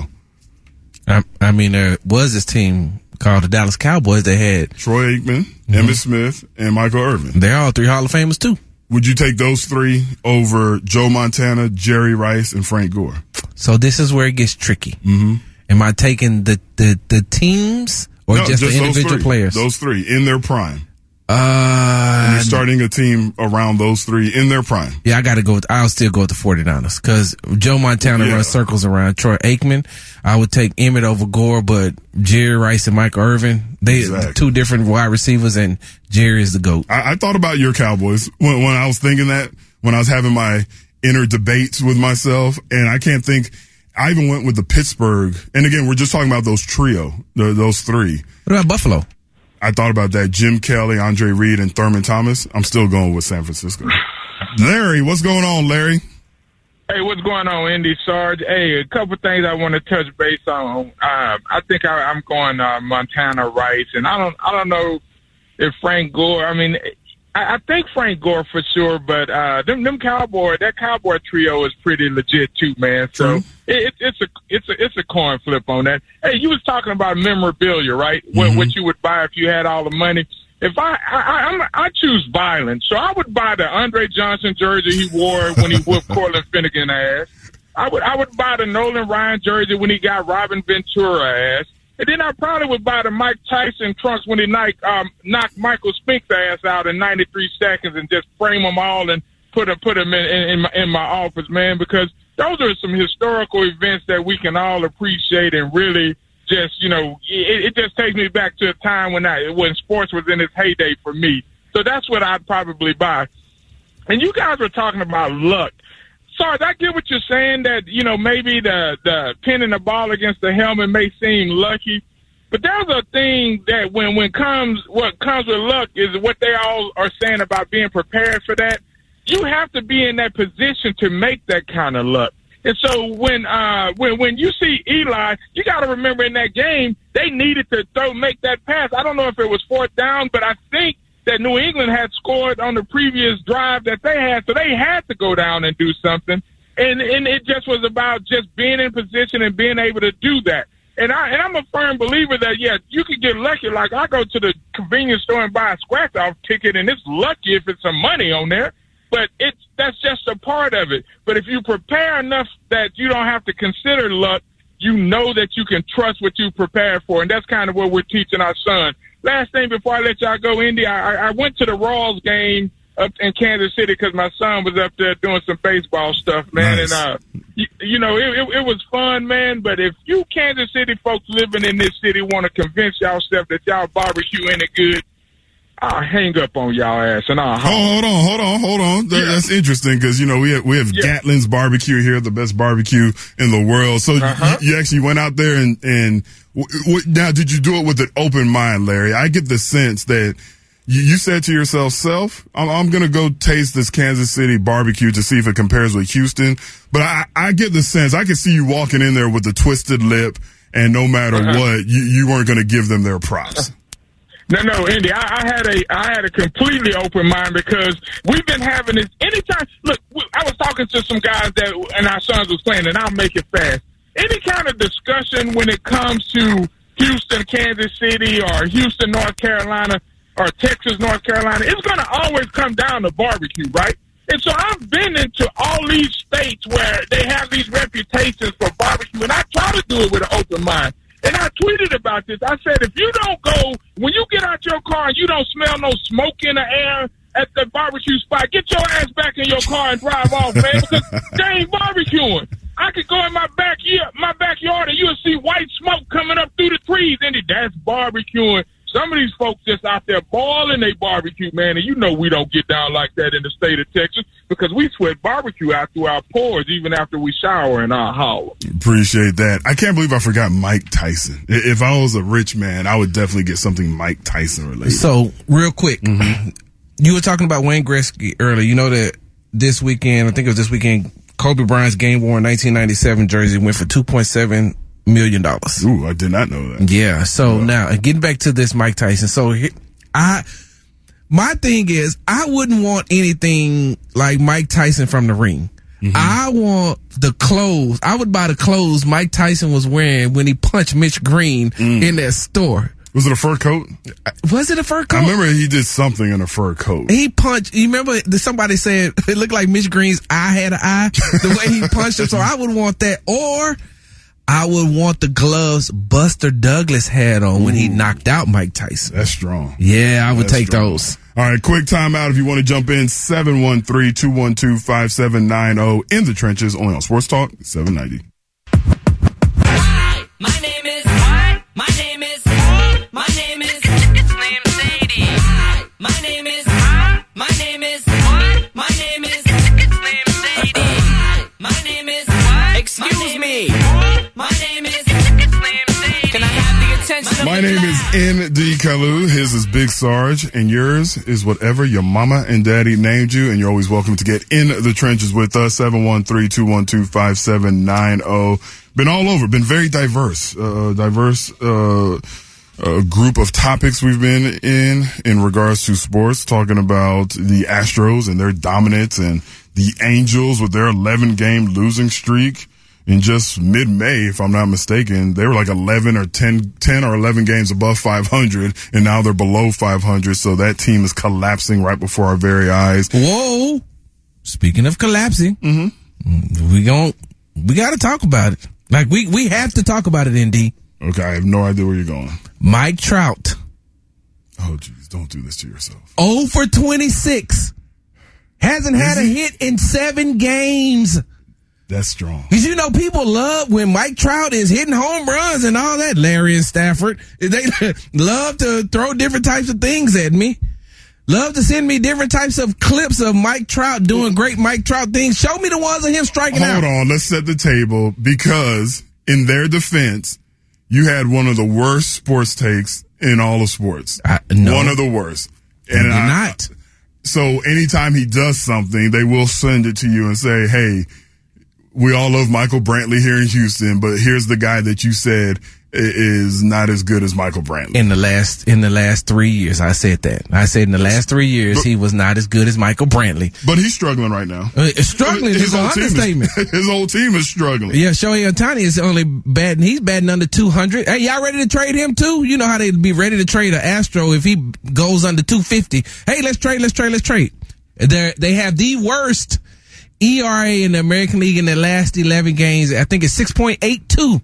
I, I mean, there was this team called the Dallas Cowboys. They had Troy Aikman, mm-hmm. Emmitt Smith, and Michael Irvin. They're all three Hall of Famers, too. Would you take those three over Joe Montana, Jerry Rice, and Frank Gore? So this is where it gets tricky. Mm-hmm. Am I taking the, the, the teams or no, just, just the individual those players? Those three in their prime. Uh, you're starting a team around those three in their prime. Yeah, I got to go with, I'll still go with the 49ers because Joe Montana yeah. runs circles around Troy Aikman. I would take Emmett over Gore, but Jerry Rice and Michael Irvin, they exactly. two different wide receivers, and Jerry is the GOAT. I, I thought about your Cowboys when, when I was thinking that, when I was having my inner debates with myself, and I can't think, I even went with the Pittsburgh, and again, we're just talking about those trio, the, those three. What about Buffalo? I thought about that. Jim Kelly, Andre Reed, and Thurman Thomas. I'm still going with San Francisco. Larry, what's going on, Larry? Hey, what's going on, Indy Sarge? Hey, a couple things I want to touch base on. Uh, I think I, I'm going uh, Montana Rice, and I don't, I don't know if Frank Gore. I mean, I, I think Frank Gore for sure, but uh, them, them Cowboy, that Cowboy trio is pretty legit too, man. So it, it's a, it's a, it's a coin flip on that. Hey, you was talking about memorabilia, right? Mm-hmm. What, what you would buy if you had all the money. If I, I, I'm, I choose violence, so I would buy the Andre Johnson jersey he wore when he whooped Cortland Finnegan ass. I would, I would buy the Nolan Ryan jersey when he got Robin Ventura ass. And then I probably would buy the Mike Tyson trunks when he knocked, um, knocked Michael Spink's ass out in ninety-three seconds and just frame them all and put them, put them in, in, in, my, in my office, man, because those are some historical events that we can all appreciate and really just, you know, it, it just takes me back to a time when I, when sports was in its heyday for me. So that's what I'd probably buy. And you guys were talking about luck. Sarge, I get what you're saying that, you know, maybe the, the pinning the ball against the helmet may seem lucky, but there's a thing that when, when comes, what comes with luck is what they all are saying about being prepared for that. You have to be in that position to make that kind of luck. And so when, uh, when, when you see Eli, you got to remember in that game, they needed to throw, make that pass. I don't know if it was fourth down, but I think that New England had scored on the previous drive that they had, so they had to go down and do something. And and it just was about just being in position and being able to do that. And I and I'm a firm believer that yeah, you could get lucky. Like I go to the convenience store and buy a scratch off ticket, and it's lucky if it's some money on there. But it's that's just a part of it. But if you prepare enough that you don't have to consider luck, you know that you can trust what you prepared for, and that's kind of what we're teaching our son. Last thing before I let y'all go, Indy, I, I went to the Royals game up in Kansas City because my son was up there doing some baseball stuff, man. Nice. And, uh, you, you know, it, it, it was fun, man. But if you Kansas City folks living in this city want to convince y'all stuff that y'all barbecue ain't good, I'll hang up on y'all ass and I'll oh, hold on, hold on, hold on. That, yeah. That's interesting because, you know, we have, we have yeah. Gatlin's barbecue here, the best barbecue in the world. So uh-huh. you, you actually went out there and, and w- w- now did you do it with an open mind, Larry? I get the sense that you, you said to yourself, self, I'm, I'm going to go taste this Kansas City barbecue to see if it compares with Houston. But I, I get the sense, I can see you walking in there with a twisted lip and no matter uh-huh. what, you, you weren't going to give them their props. No, no, Indy, I, I had a, I had a completely open mind because we've been having this anytime. Look, we, I was talking to some guys that, and our sons was playing, and I'll make it fast. Any kind of discussion when it comes to Houston, Kansas City, or Houston, North Carolina, or Texas, North Carolina. It's going to always come down to barbecue, right? And so I've been into all these states where they have these reputations for barbecue, and I try to do it with an open mind. And I tweeted about this. I said, if you don't go, when you get out your car and you don't smell no smoke in the air at the barbecue spot, get your ass back in your car and drive off, man, because they ain't barbecuing. I could go in my backyard, my backyard, and you'll see white smoke coming up through the trees, and that's barbecuing. Some of these folks just out there boiling they barbecue, man, and you know we don't get down like that in the state of Texas because we sweat barbecue out through our pores even after we shower in our house. Appreciate that. I can't believe I forgot Mike Tyson. If I was a rich man, I would definitely get something Mike Tyson related. So, real quick, mm-hmm. you were talking about Wayne Gretzky earlier. You know that this weekend, I think it was this weekend, Kobe Bryant's game-worn nineteen ninety-seven jersey went for two point seven million dollars. Ooh, I did not know that. Yeah. So yeah. Now, getting back to this Mike Tyson. So I, my thing is, I wouldn't want anything like Mike Tyson from the ring. Mm-hmm. I want the clothes. I would buy the clothes Mike Tyson was wearing when he punched Mitch Green mm. in that store. Was it a fur coat? Was it a fur coat? I remember he did something in a fur coat. He punched, you remember somebody said it looked like Mitch Green's eye had an eye, the way he punched him. So I would want that. Or I would want the gloves Buster Douglas had on Ooh. when he knocked out Mike Tyson. That's strong. Yeah, I would That's take strong. those. All right, quick timeout if you want to jump in. seven one three, two one two, five seven nine zero in the trenches, only on Sports Talk seven ninety. Hi, my name is what? My name is My name is Slim Shady. Hi, my name is My name is what? My name is Slim Shady. Hi, my name is what? Excuse me. My name is Slim Shady. Can I have the attention of My the name class? is N D Kalu. His is Big Sarge, and yours is whatever your mama and daddy named you. And you're always welcome to get in the trenches with us. seven one three, two one two, five seven nine zero. Been all over. Been very diverse. Uh, diverse. Uh, A group of topics we've been in in regards to sports, talking about the Astros and their dominance and the Angels with their eleven game losing streak in just mid-May, if I'm not mistaken. They were like eleven or ten, ten or eleven games above five hundred, and now they're below five hundred, so that team is collapsing right before our very eyes. Whoa. Speaking of collapsing, mm-hmm. we gon' we got to talk about it. Like, we, we have to talk about it, N D. Okay, I have no idea where you're going. Mike Trout. Oh, geez, don't do this to yourself. oh for twenty-six. Hasn't Is had a he? hit in seven games. That's strong. Because, you know, people love when Mike Trout is hitting home runs and all that. Larry and Stafford, they love to throw different types of things at me. Love to send me different types of clips of Mike Trout doing great Mike Trout things. Show me the ones of him striking Hold out. Hold on, let's set the table, because in their defense, you had one of the worst sports takes in all of sports. I, no. One of the worst. And I, I, not. So anytime he does something, they will send it to you and say, hey, we all love Michael Brantley here in Houston, but here's the guy that you said is not as good as Michael Brantley. In the last, in the last three years, I said that. I said in the last three years, but, he was not as good as Michael Brantley. But he's struggling right now. Uh, struggling his is an understatement. Is, his whole team is struggling. Yeah, Shohei Ohtani is only batting, he's batting under two hundred. Hey, y'all ready to trade him too? You know how they'd be ready to trade an Astro if he goes under two fifty. Hey, let's trade, let's trade, let's trade. They they have the worst E R A in the American League in the last eleven games. I think it's six point eight two.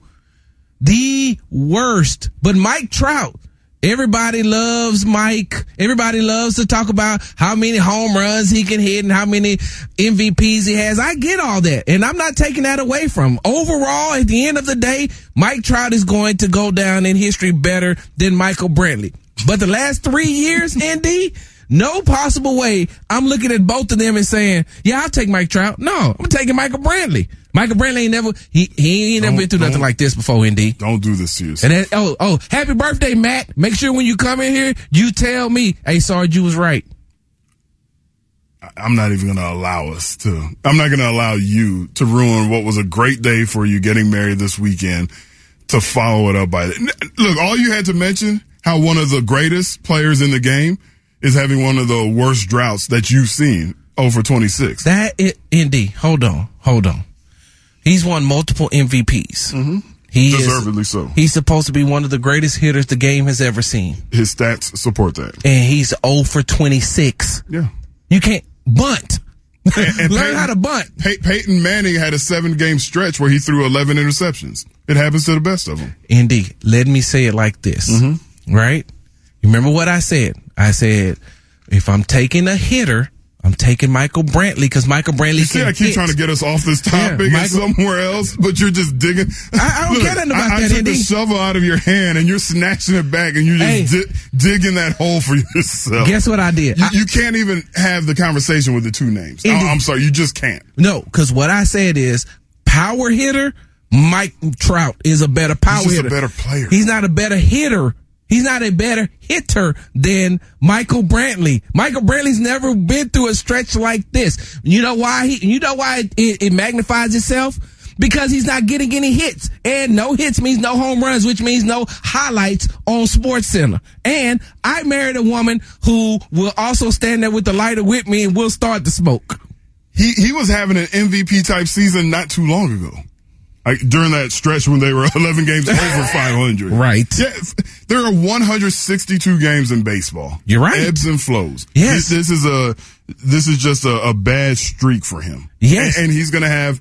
The worst. But Mike Trout, everybody loves Mike. Everybody loves to talk about how many home runs he can hit and how many M V Ps he has. I get all that, and I'm not taking that away from him. Overall, at the end of the day, Mike Trout is going to go down in history better than Michael Brantley. But the last three years, N D, no possible way I'm looking at both of them and saying, yeah, I'll take Mike Trout. No, I'm taking Michael Brantley. Michael Brantley ain't never, he, he ain't never been through nothing like this before, N D. Don't do this to yourself. And then, oh, oh, happy birthday, Matt. Make sure when you come in here, you tell me, hey, Sarge, you was right. I'm not even going to allow us to, I'm not going to allow you to ruin what was a great day for you getting married this weekend to follow it up by, look, all you had to mention how one of the greatest players in the game is having one of the worst droughts that you've seen over twenty-six. That is, N D, hold on, hold on. He's won multiple M V Ps. Mm-hmm. He Deservedly is, so. He's supposed to be one of the greatest hitters the game has ever seen. His stats support that. And he's oh for twenty-six. Yeah. You can't bunt. And, and Learn Peyton, how to bunt. Pey- Peyton Manning had a seven-game stretch where he threw eleven interceptions. It happens to the best of them. Indeed. Let me say it like this, mm-hmm. right? You remember what I said? I said, if I'm taking a hitter, I'm taking Michael Brantley because Michael Brantley You see, can I keep hit. trying to get us off this topic Yeah, and Michael- somewhere else, but you're just digging. I, I don't Look, care nothing about I, I that, took Indy. the shovel out of your hand and you're snatching it back and you're just Hey. di- digging that hole for yourself. Guess what I did? You, I- you can't even have the conversation with the two names. Indy. I, I'm sorry, you just can't. No, because what I said is power hitter, Mike Trout is a better power He's just hitter. a better player. He's not a better hitter. He's not a better hitter than Michael Brantley. Michael Brantley's never been through a stretch like this. You know why he, you know why it, it, it magnifies itself? Because he's not getting any hits. And no hits means no home runs, which means no highlights on SportsCenter. And I married a woman who will also stand there with the lighter with me and will start the smoke. He he was having an M V P type season not too long ago. Like during that stretch when they were eleven games over five hundred. Right. Yes. There are one hundred sixty-two games in baseball. You're right. Ebbs and flows. Yes. This, this is a, this is just a, a bad streak for him. Yes. And, and he's going to have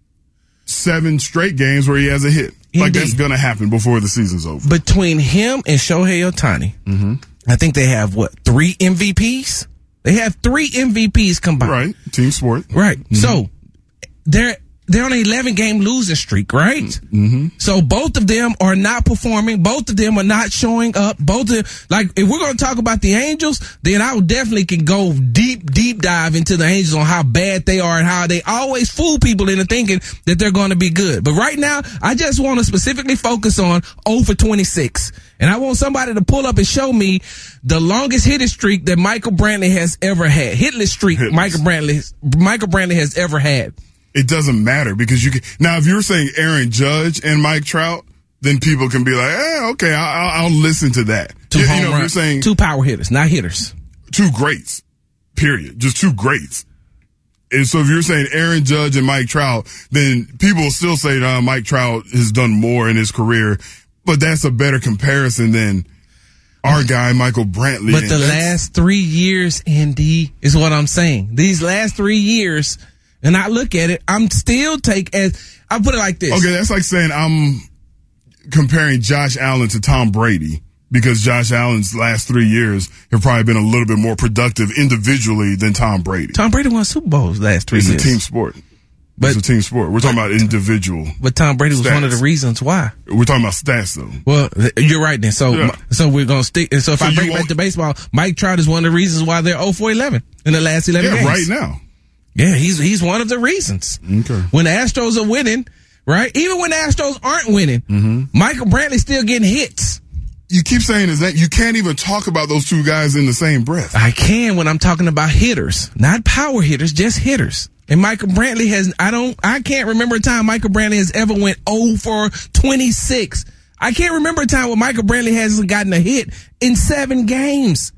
seven straight games where he has a hit. Like Indeed. that's going to happen before the season's over. Between him and Shohei Ohtani, Mm-hmm. I think they have what, three M V Ps? They have three M V Ps combined. Right. Team sport. Right. So they're they're on an eleven game losing streak, right? Mm-hmm. So both of them are not performing. Both of them are not showing up. Both of like if we're going to talk about the Angels, then I would definitely can go deep deep dive into the Angels on how bad they are and how they always fool people into thinking that they're going to be good. But right now, I just want to specifically focus on oh for twenty-six. And I want somebody to pull up and show me the longest hitting streak that Michael Brantley has ever had. Hitless streak Hitless. Michael Brantley Michael Brantley has ever had. It doesn't matter because you can, now if you're saying Aaron Judge and Mike Trout, then people can be like, eh, okay, I'll, I'll listen to that. Two you, home you know, if run- you're saying two power hitters, not hitters. two greats, period. Just two greats. And so if you're saying Aaron Judge and Mike Trout, then people will still say, uh, Mike Trout has done more in his career, but that's a better comparison than our guy, Michael Brantley. But And the that's- last three years, Indy, is what I'm saying. These last three years, and I look at it, I'm still take as, I put it like this. Okay, that's like saying I'm comparing Josh Allen to Tom Brady because Josh Allen's last three years have probably been a little bit more productive individually than Tom Brady. Tom Brady won Super Bowls last three It's years. a team sport. But- it's a team sport. We're talking about individual. But Tom Brady was one of the stats. reasons why. We're talking about stats though. Well, th- you're right then. So, Yeah. so we're gonna stick. And so if So I you bring it back won't- to baseball, Mike Trout is one of the reasons why they're oh for eleven in the last eleven Yeah, games. right now. Yeah, he's he's one of the reasons. Okay. When the Astros are winning, right? Even when the Astros aren't winning, Mm-hmm. Michael Brantley's still getting hits. You keep saying is that you can't even talk about those two guys in the same breath. I can when I'm talking about hitters, not power hitters, just hitters. And Michael Brantley has, I don't, I can't remember a time Michael Brantley has ever went oh for twenty-six. I can't remember a time where Michael Brantley hasn't gotten a hit in seven games.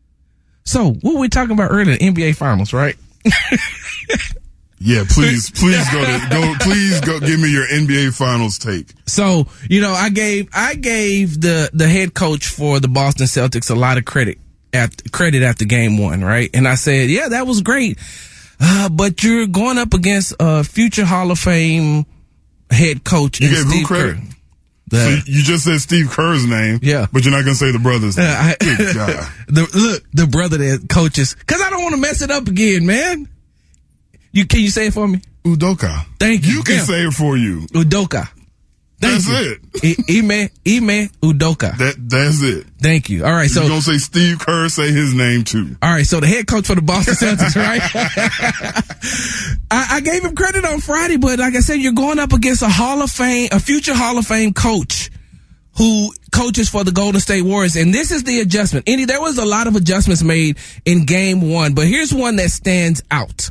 So what were we talking about earlier? N B A Finals, right? Yeah, please, please go to go. Please go. Give me your N B A Finals take. So, you know, I gave I gave the the head coach for the Boston Celtics a lot of credit at credit after game one, right? And I said, yeah, that was great, uh, but you're going up against a future Hall of Fame head coach. You in gave who Steve credit? Kerr. So The, you just said Steve Kerr's name, Yeah. but you're not gonna say the brother's name. uh, I- Good God. the look the brother that coaches, because I don't want to mess it up again, man. You can you say it for me? Udoka. Thank you. You can Yeah. say it for you. Udoka. Thank That's you. it. I- Ime Ime Udoka. That that's it. Thank you. All right, So so you're gonna say Steve Kerr, say his name too. All right, so the head coach for the Boston Celtics, right? I, I gave him credit on Friday, but like I said, you're going up against a Hall of Fame, a future Hall of Fame coach who coaches for the Golden State Warriors. And this is the adjustment. Andy, there was a lot of adjustments made in game one, but here's one that stands out.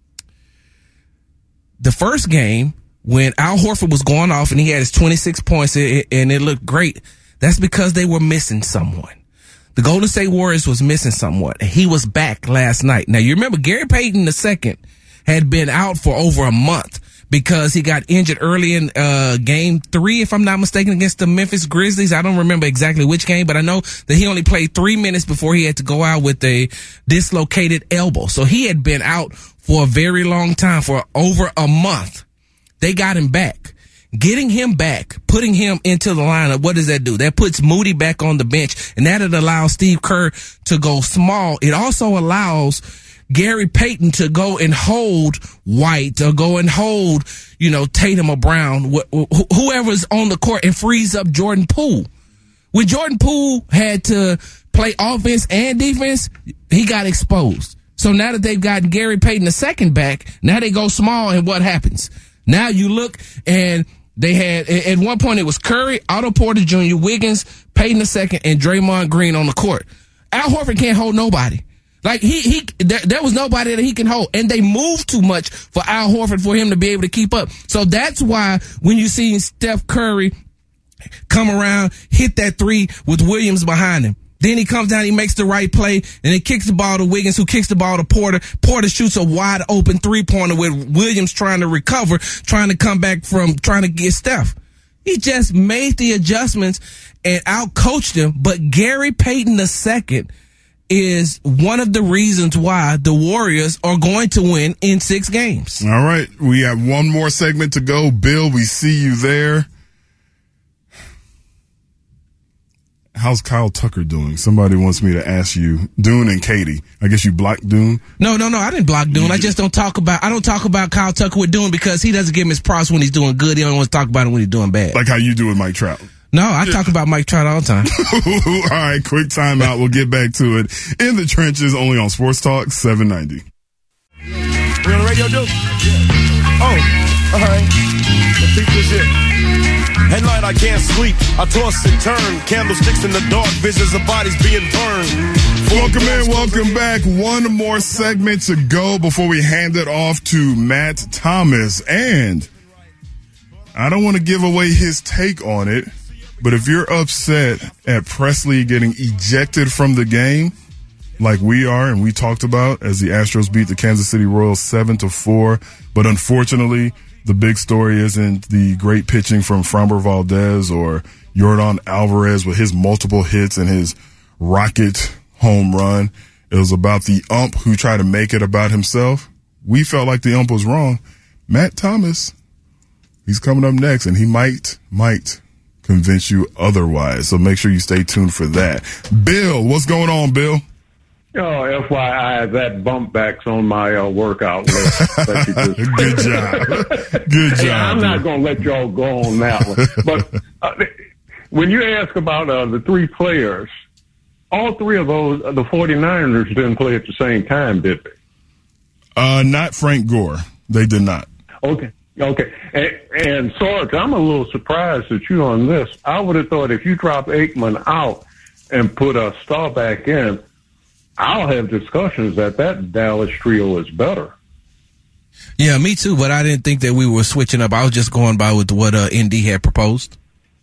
The first game, when Al Horford was going off and he had his twenty-six points and it looked great, that's because they were missing someone. The Golden State Warriors was missing someone. He was back last night. Now, you remember Gary Payton the second had been out for over a month because he got injured early in uh game three, if I'm not mistaken, against the Memphis Grizzlies. I don't remember exactly which game, but I know that he only played three minutes before he had to go out with a dislocated elbow. So he had been out for a very long time, for over a month. They got him back. Getting him back, putting him into the lineup, what does that do? That puts Moody back on the bench, and that allows Steve Kerr to go small. It also allows Gary Payton to go and hold White, or go and hold, you know, Tatum or Brown, wh- wh- whoever's on the court, and frees up Jordan Poole. When Jordan Poole had to play offense and defense, he got exposed. So now that they've gotten Gary Payton the second back, now they go small, and what happens? Now you look, and they had, at one point it was Curry, Otto Porter Junior, Wiggins, Payton the second, and Draymond Green on the court. Al Horford can't hold nobody. Like, he, he, there, there was nobody that he can hold. And they moved too much for Al Horford for him to be able to keep up. So that's why when you see Steph Curry come around, hit that three with Williams behind him, then he comes down, he makes the right play, and he kicks the ball to Wiggins, who kicks the ball to Porter. Porter shoots a wide open three-pointer with Williams trying to recover, trying to come back from trying to get Steph. He just made the adjustments and out-coached him. But Gary Payton the second is one of the reasons why the Warriors are going to win in six games. All right. We have one more segment to go. Bill, we see you there. How's Kyle Tucker doing? Somebody wants me to ask you. Dune and Katie. I guess you blocked Dune? No, no, no. I didn't block Dune. I just don't talk about, I don't talk about Kyle Tucker with Dune because he doesn't give him his props when he's doing good. He only wants to talk about it when he's doing bad. Like how you do with Mike Trout. No, I talk about Mike Trout all the time. All right, quick timeout. We'll get back to it in the trenches, only on Sports Talk seven ninety. We on the radio, dude? Oh, all right. Let's keep this here. At night I can't sleep. I toss and turn. Candlesticks in the dark. Visions of bodies being burned. Welcome in, welcome back. One more segment to go before we hand it off to Matt Thomas. And I don't want to give away his take on it, but if you're upset at Presley getting ejected from the game, like we are, and we talked about as the Astros beat the Kansas City Royals seven to four, but unfortunately, the big story isn't the great pitching from Framber Valdez or Yordan Alvarez with his multiple hits and his rocket home run. It was about the ump who tried to make it about himself. We felt like the ump was wrong. Matt Thomas, he's coming up next, and he might, might convince you otherwise. So make sure you stay tuned for that. Bill, what's going on, Bill? Oh, F Y I, that bump back's on my uh, workout list. That you just Good job. Good job. Yeah, I'm not going to let y'all go on that one. But uh, when you ask about uh, the three players, all three of those, uh, the 49ers didn't play at the same time, did they? Uh, not Frank Gore. They did not. Okay. Okay. And, and Sarge, I'm a little surprised at you on this. I would have thought if you drop Aikman out and put a star back in, I'll have discussions that that Dallas trio is better. Yeah, me too, but I didn't think that we were switching up. I was just going by with what uh, N D had proposed.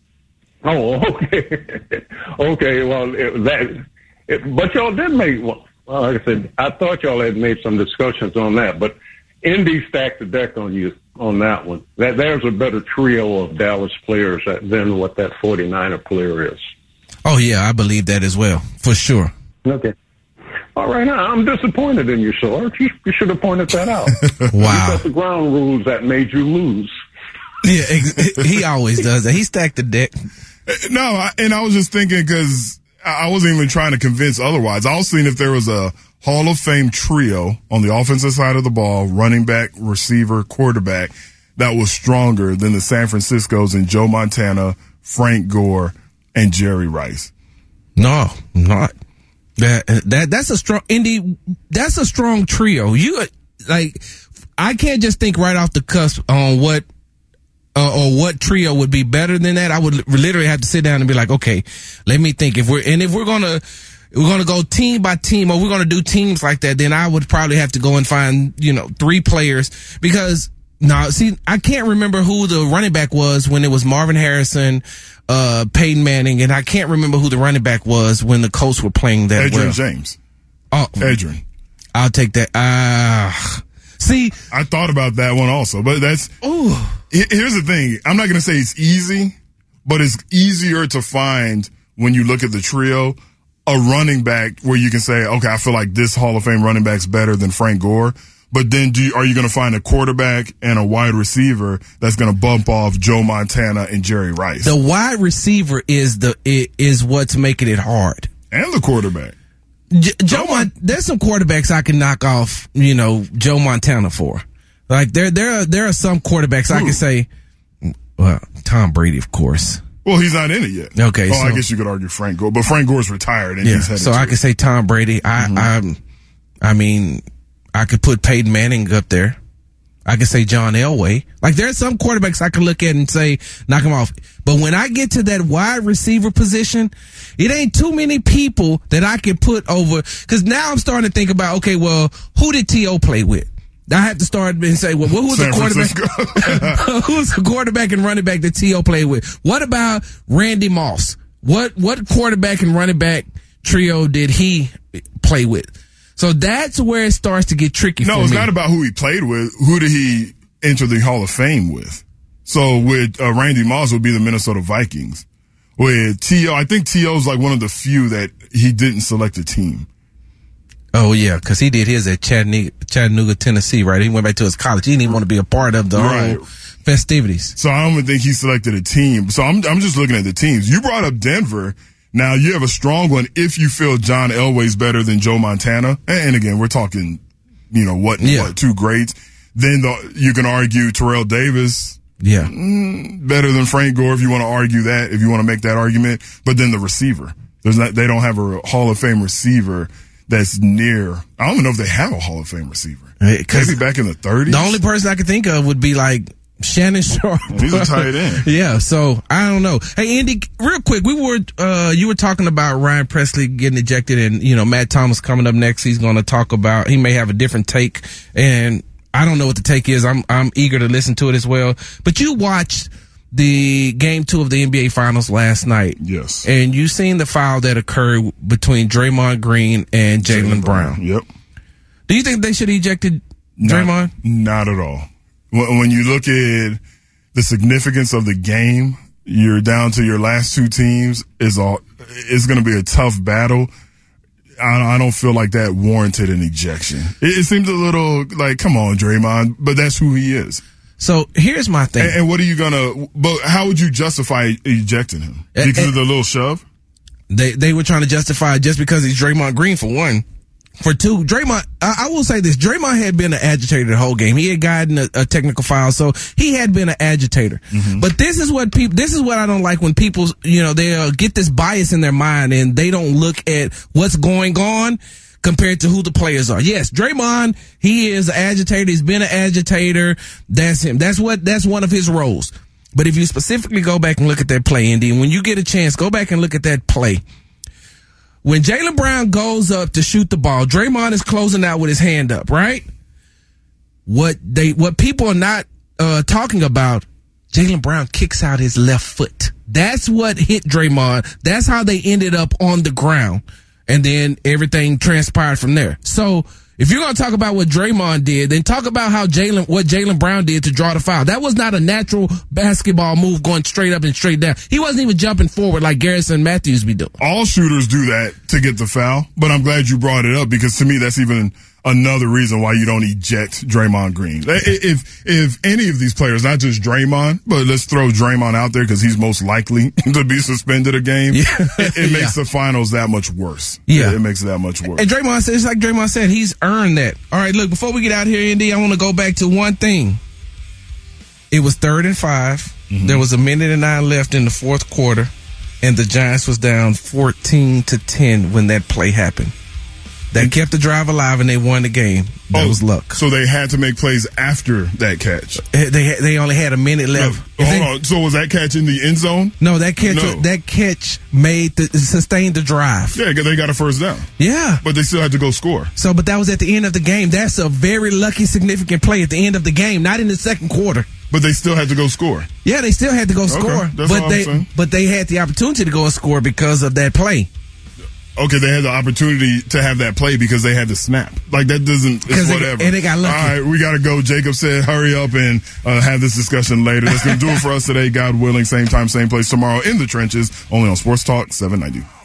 Oh, okay. Okay, well, it, that, it, but y'all did make, well, like I said, I thought y'all had made some discussions on that, but Indy stacked the deck on you on that one. That There's a better trio of Dallas players than what that 49er player is. Oh, yeah, I believe that as well, for sure. Okay. All right, now, I'm disappointed in you, Sarge. You, you should have pointed that out. Wow. You set the ground rules that made you lose. Yeah, ex- he always does that. He stacked the deck. No, I, and I was just thinking because I wasn't even trying to convince otherwise. I was seeing if there was a Hall of Fame trio on the offensive side of the ball, running back, receiver, quarterback, that was stronger than the San Francisco's and Joe Montana, Frank Gore, and Jerry Rice. No, not. That that that's a strong Indy. That's a strong trio. You like, I can't just think right off the cusp on what uh, or what trio would be better than that. I would literally have to sit down and be like, okay, let me think. If we're and if we're gonna we're gonna go team by team, or we're gonna do teams like that, then I would probably have to go and find you know three players because. No, see, I can't remember who the running back was when it was Marvin Harrison, uh, Peyton Manning, and I can't remember who the running back was when the Colts were playing that Adrian well. James. Oh, Adrian. I'll take that. Ah, uh, See, I thought about that one also, but that's. Ooh. Here's the thing. I'm not going to say it's easy, but it's easier to find when you look at the trio a running back where you can say, okay, I feel like this Hall of Fame running back's better than Frank Gore. But then do you, are you going to find a quarterback and a wide receiver that's going to bump off Joe Montana and Jerry Rice? The wide receiver is the is what's making it hard. And the quarterback. J- Joe Mon- there's some quarterbacks I can knock off, you know, Joe Montana for. Like there there are there are some quarterbacks Ooh. I can say, well, Tom Brady, of course. Well, he's not in it yet. Okay. Oh, so, I guess you could argue Frank Gore, but Frank Gore's retired and yeah, he's headed so to I it. can say Tom Brady. I mm-hmm. I I mean, I could put Peyton Manning up there. I could say John Elway. Like there's some quarterbacks I can look at and say knock him off. But when I get to that wide receiver position, it ain't too many people that I can put over. Because now I'm starting to think about, okay, well, who did T O play with? I have to start and say, well, who's the quarterback? Who's the quarterback and running back that T O played with? What about Randy Moss? What what quarterback and running back trio did he play with? So that's where it starts to get tricky no, for me. No, it's not about who he played with. Who did he enter the Hall of Fame with? So with uh, Randy Moss would be the Minnesota Vikings. With T O, I think T O's like one of the few that he didn't select a team. Oh, yeah, because he did his at Chattanooga, Chattanooga, Tennessee, right? He went back to his college. He didn't even want to be a part of the right. whole festivities. So I don't even think he selected a team. So I'm I'm just looking at the teams. You brought up Denver. Now, you have a strong one if you feel John Elway's better than Joe Montana. And, and again, we're talking, you know, what, yeah. what two greats. Then the, you can argue Terrell Davis. Yeah. Mm, better than Frank Gore if you want to argue that, if you want to make that argument. But then the receiver. There's not, they don't have a Hall of Fame receiver that's near. I don't even know if they have a Hall of Fame receiver. Maybe back in the thirties. The only person I could think of would be like Shannon Sharp. He's a tight end. Yeah, so I don't know. Hey, Andy, real quick, we were uh you were talking about Ryan Presley getting ejected, and you know Matt Thomas coming up next. He's going to talk about. He may have a different take, and I don't know what the take is. I'm I'm eager to listen to it as well. But you watched the game two of the N B A Finals last night. Yes. And you seen the foul that occurred between Draymond Green and Jaylen Brown. Brown. Yep. Do you think they should have ejected Draymond? Not, not at all. When you look at the significance of the game, you're down to your last two teams. Is all. It's going to be a tough battle. I, I don't feel like that warranted an ejection. It, it seems a little like, come on, Draymond, but that's who he is. So here's my thing. And, and what are you gonna? But how would you justify ejecting him? Because and, of the little shove? They they were trying to justify it just because he's Draymond Green for one. For two, Draymond, I, I will say this, Draymond had been an agitator the whole game. He had gotten a, a technical foul, so he had been an agitator. Mm-hmm. But this is what people, this is what I don't like when people, you know, they uh, get this bias in their mind and they don't look at what's going on compared to who the players are. Yes, Draymond, he is an agitator. He's been an agitator. That's him. That's what, that's one of his roles. But if you specifically go back and look at that play, Indy, when you get a chance, go back and look at that play. When Jaylen Brown goes up to shoot the ball, Draymond is closing out with his hand up, right? What they, what people are not uh, talking about, Jaylen Brown kicks out his left foot. That's what hit Draymond. That's how they ended up on the ground. And then everything transpired from there. So if you're going to talk about what Draymond did, then talk about how Jaylen, what Jaylen Brown did to draw the foul. That was not a natural basketball move going straight up and straight down. He wasn't even jumping forward like Garrison Matthews be doing. All shooters do that to get the foul, but I'm glad you brought it up because to me that's even another reason why you don't eject Draymond Green. If if any of these players, not just Draymond, but let's throw Draymond out there because he's most likely to be suspended a game, yeah. it, it makes yeah. the finals that much worse. Yeah. It, it makes it that much worse. And Draymond said, it's like Draymond said, he's earned that. All right, look, before we get out here, Indy, I want to go back to one thing. It was third and five. Mm-hmm. There was a minute and nine left in the fourth quarter, and the Giants was down fourteen to ten when that play happened. That kept the drive alive, and they won the game. That oh, was luck. So they had to make plays after that catch. They they only had a minute left. No, hold they, on. So was that catch in the end zone? No, that catch no. that catch made the sustained the drive. Yeah, they got a first down. Yeah, but they still had to go score. So, but that was at the end of the game. That's a very lucky, significant play at the end of the game, not in the second quarter. But they still had to go score. Yeah, they still had to go score. Okay, that's but all they I'm saying. but they had the opportunity to go and score because of that play. okay, they had the opportunity to have that play because they had the snap. Like, that doesn't, it's they- whatever. and they got lucky. All right, we got to go. Jacob said, hurry up and uh, have this discussion later. That's going to do it for us today. God willing, same time, same place tomorrow in the trenches, only on Sports Talk seven ninety.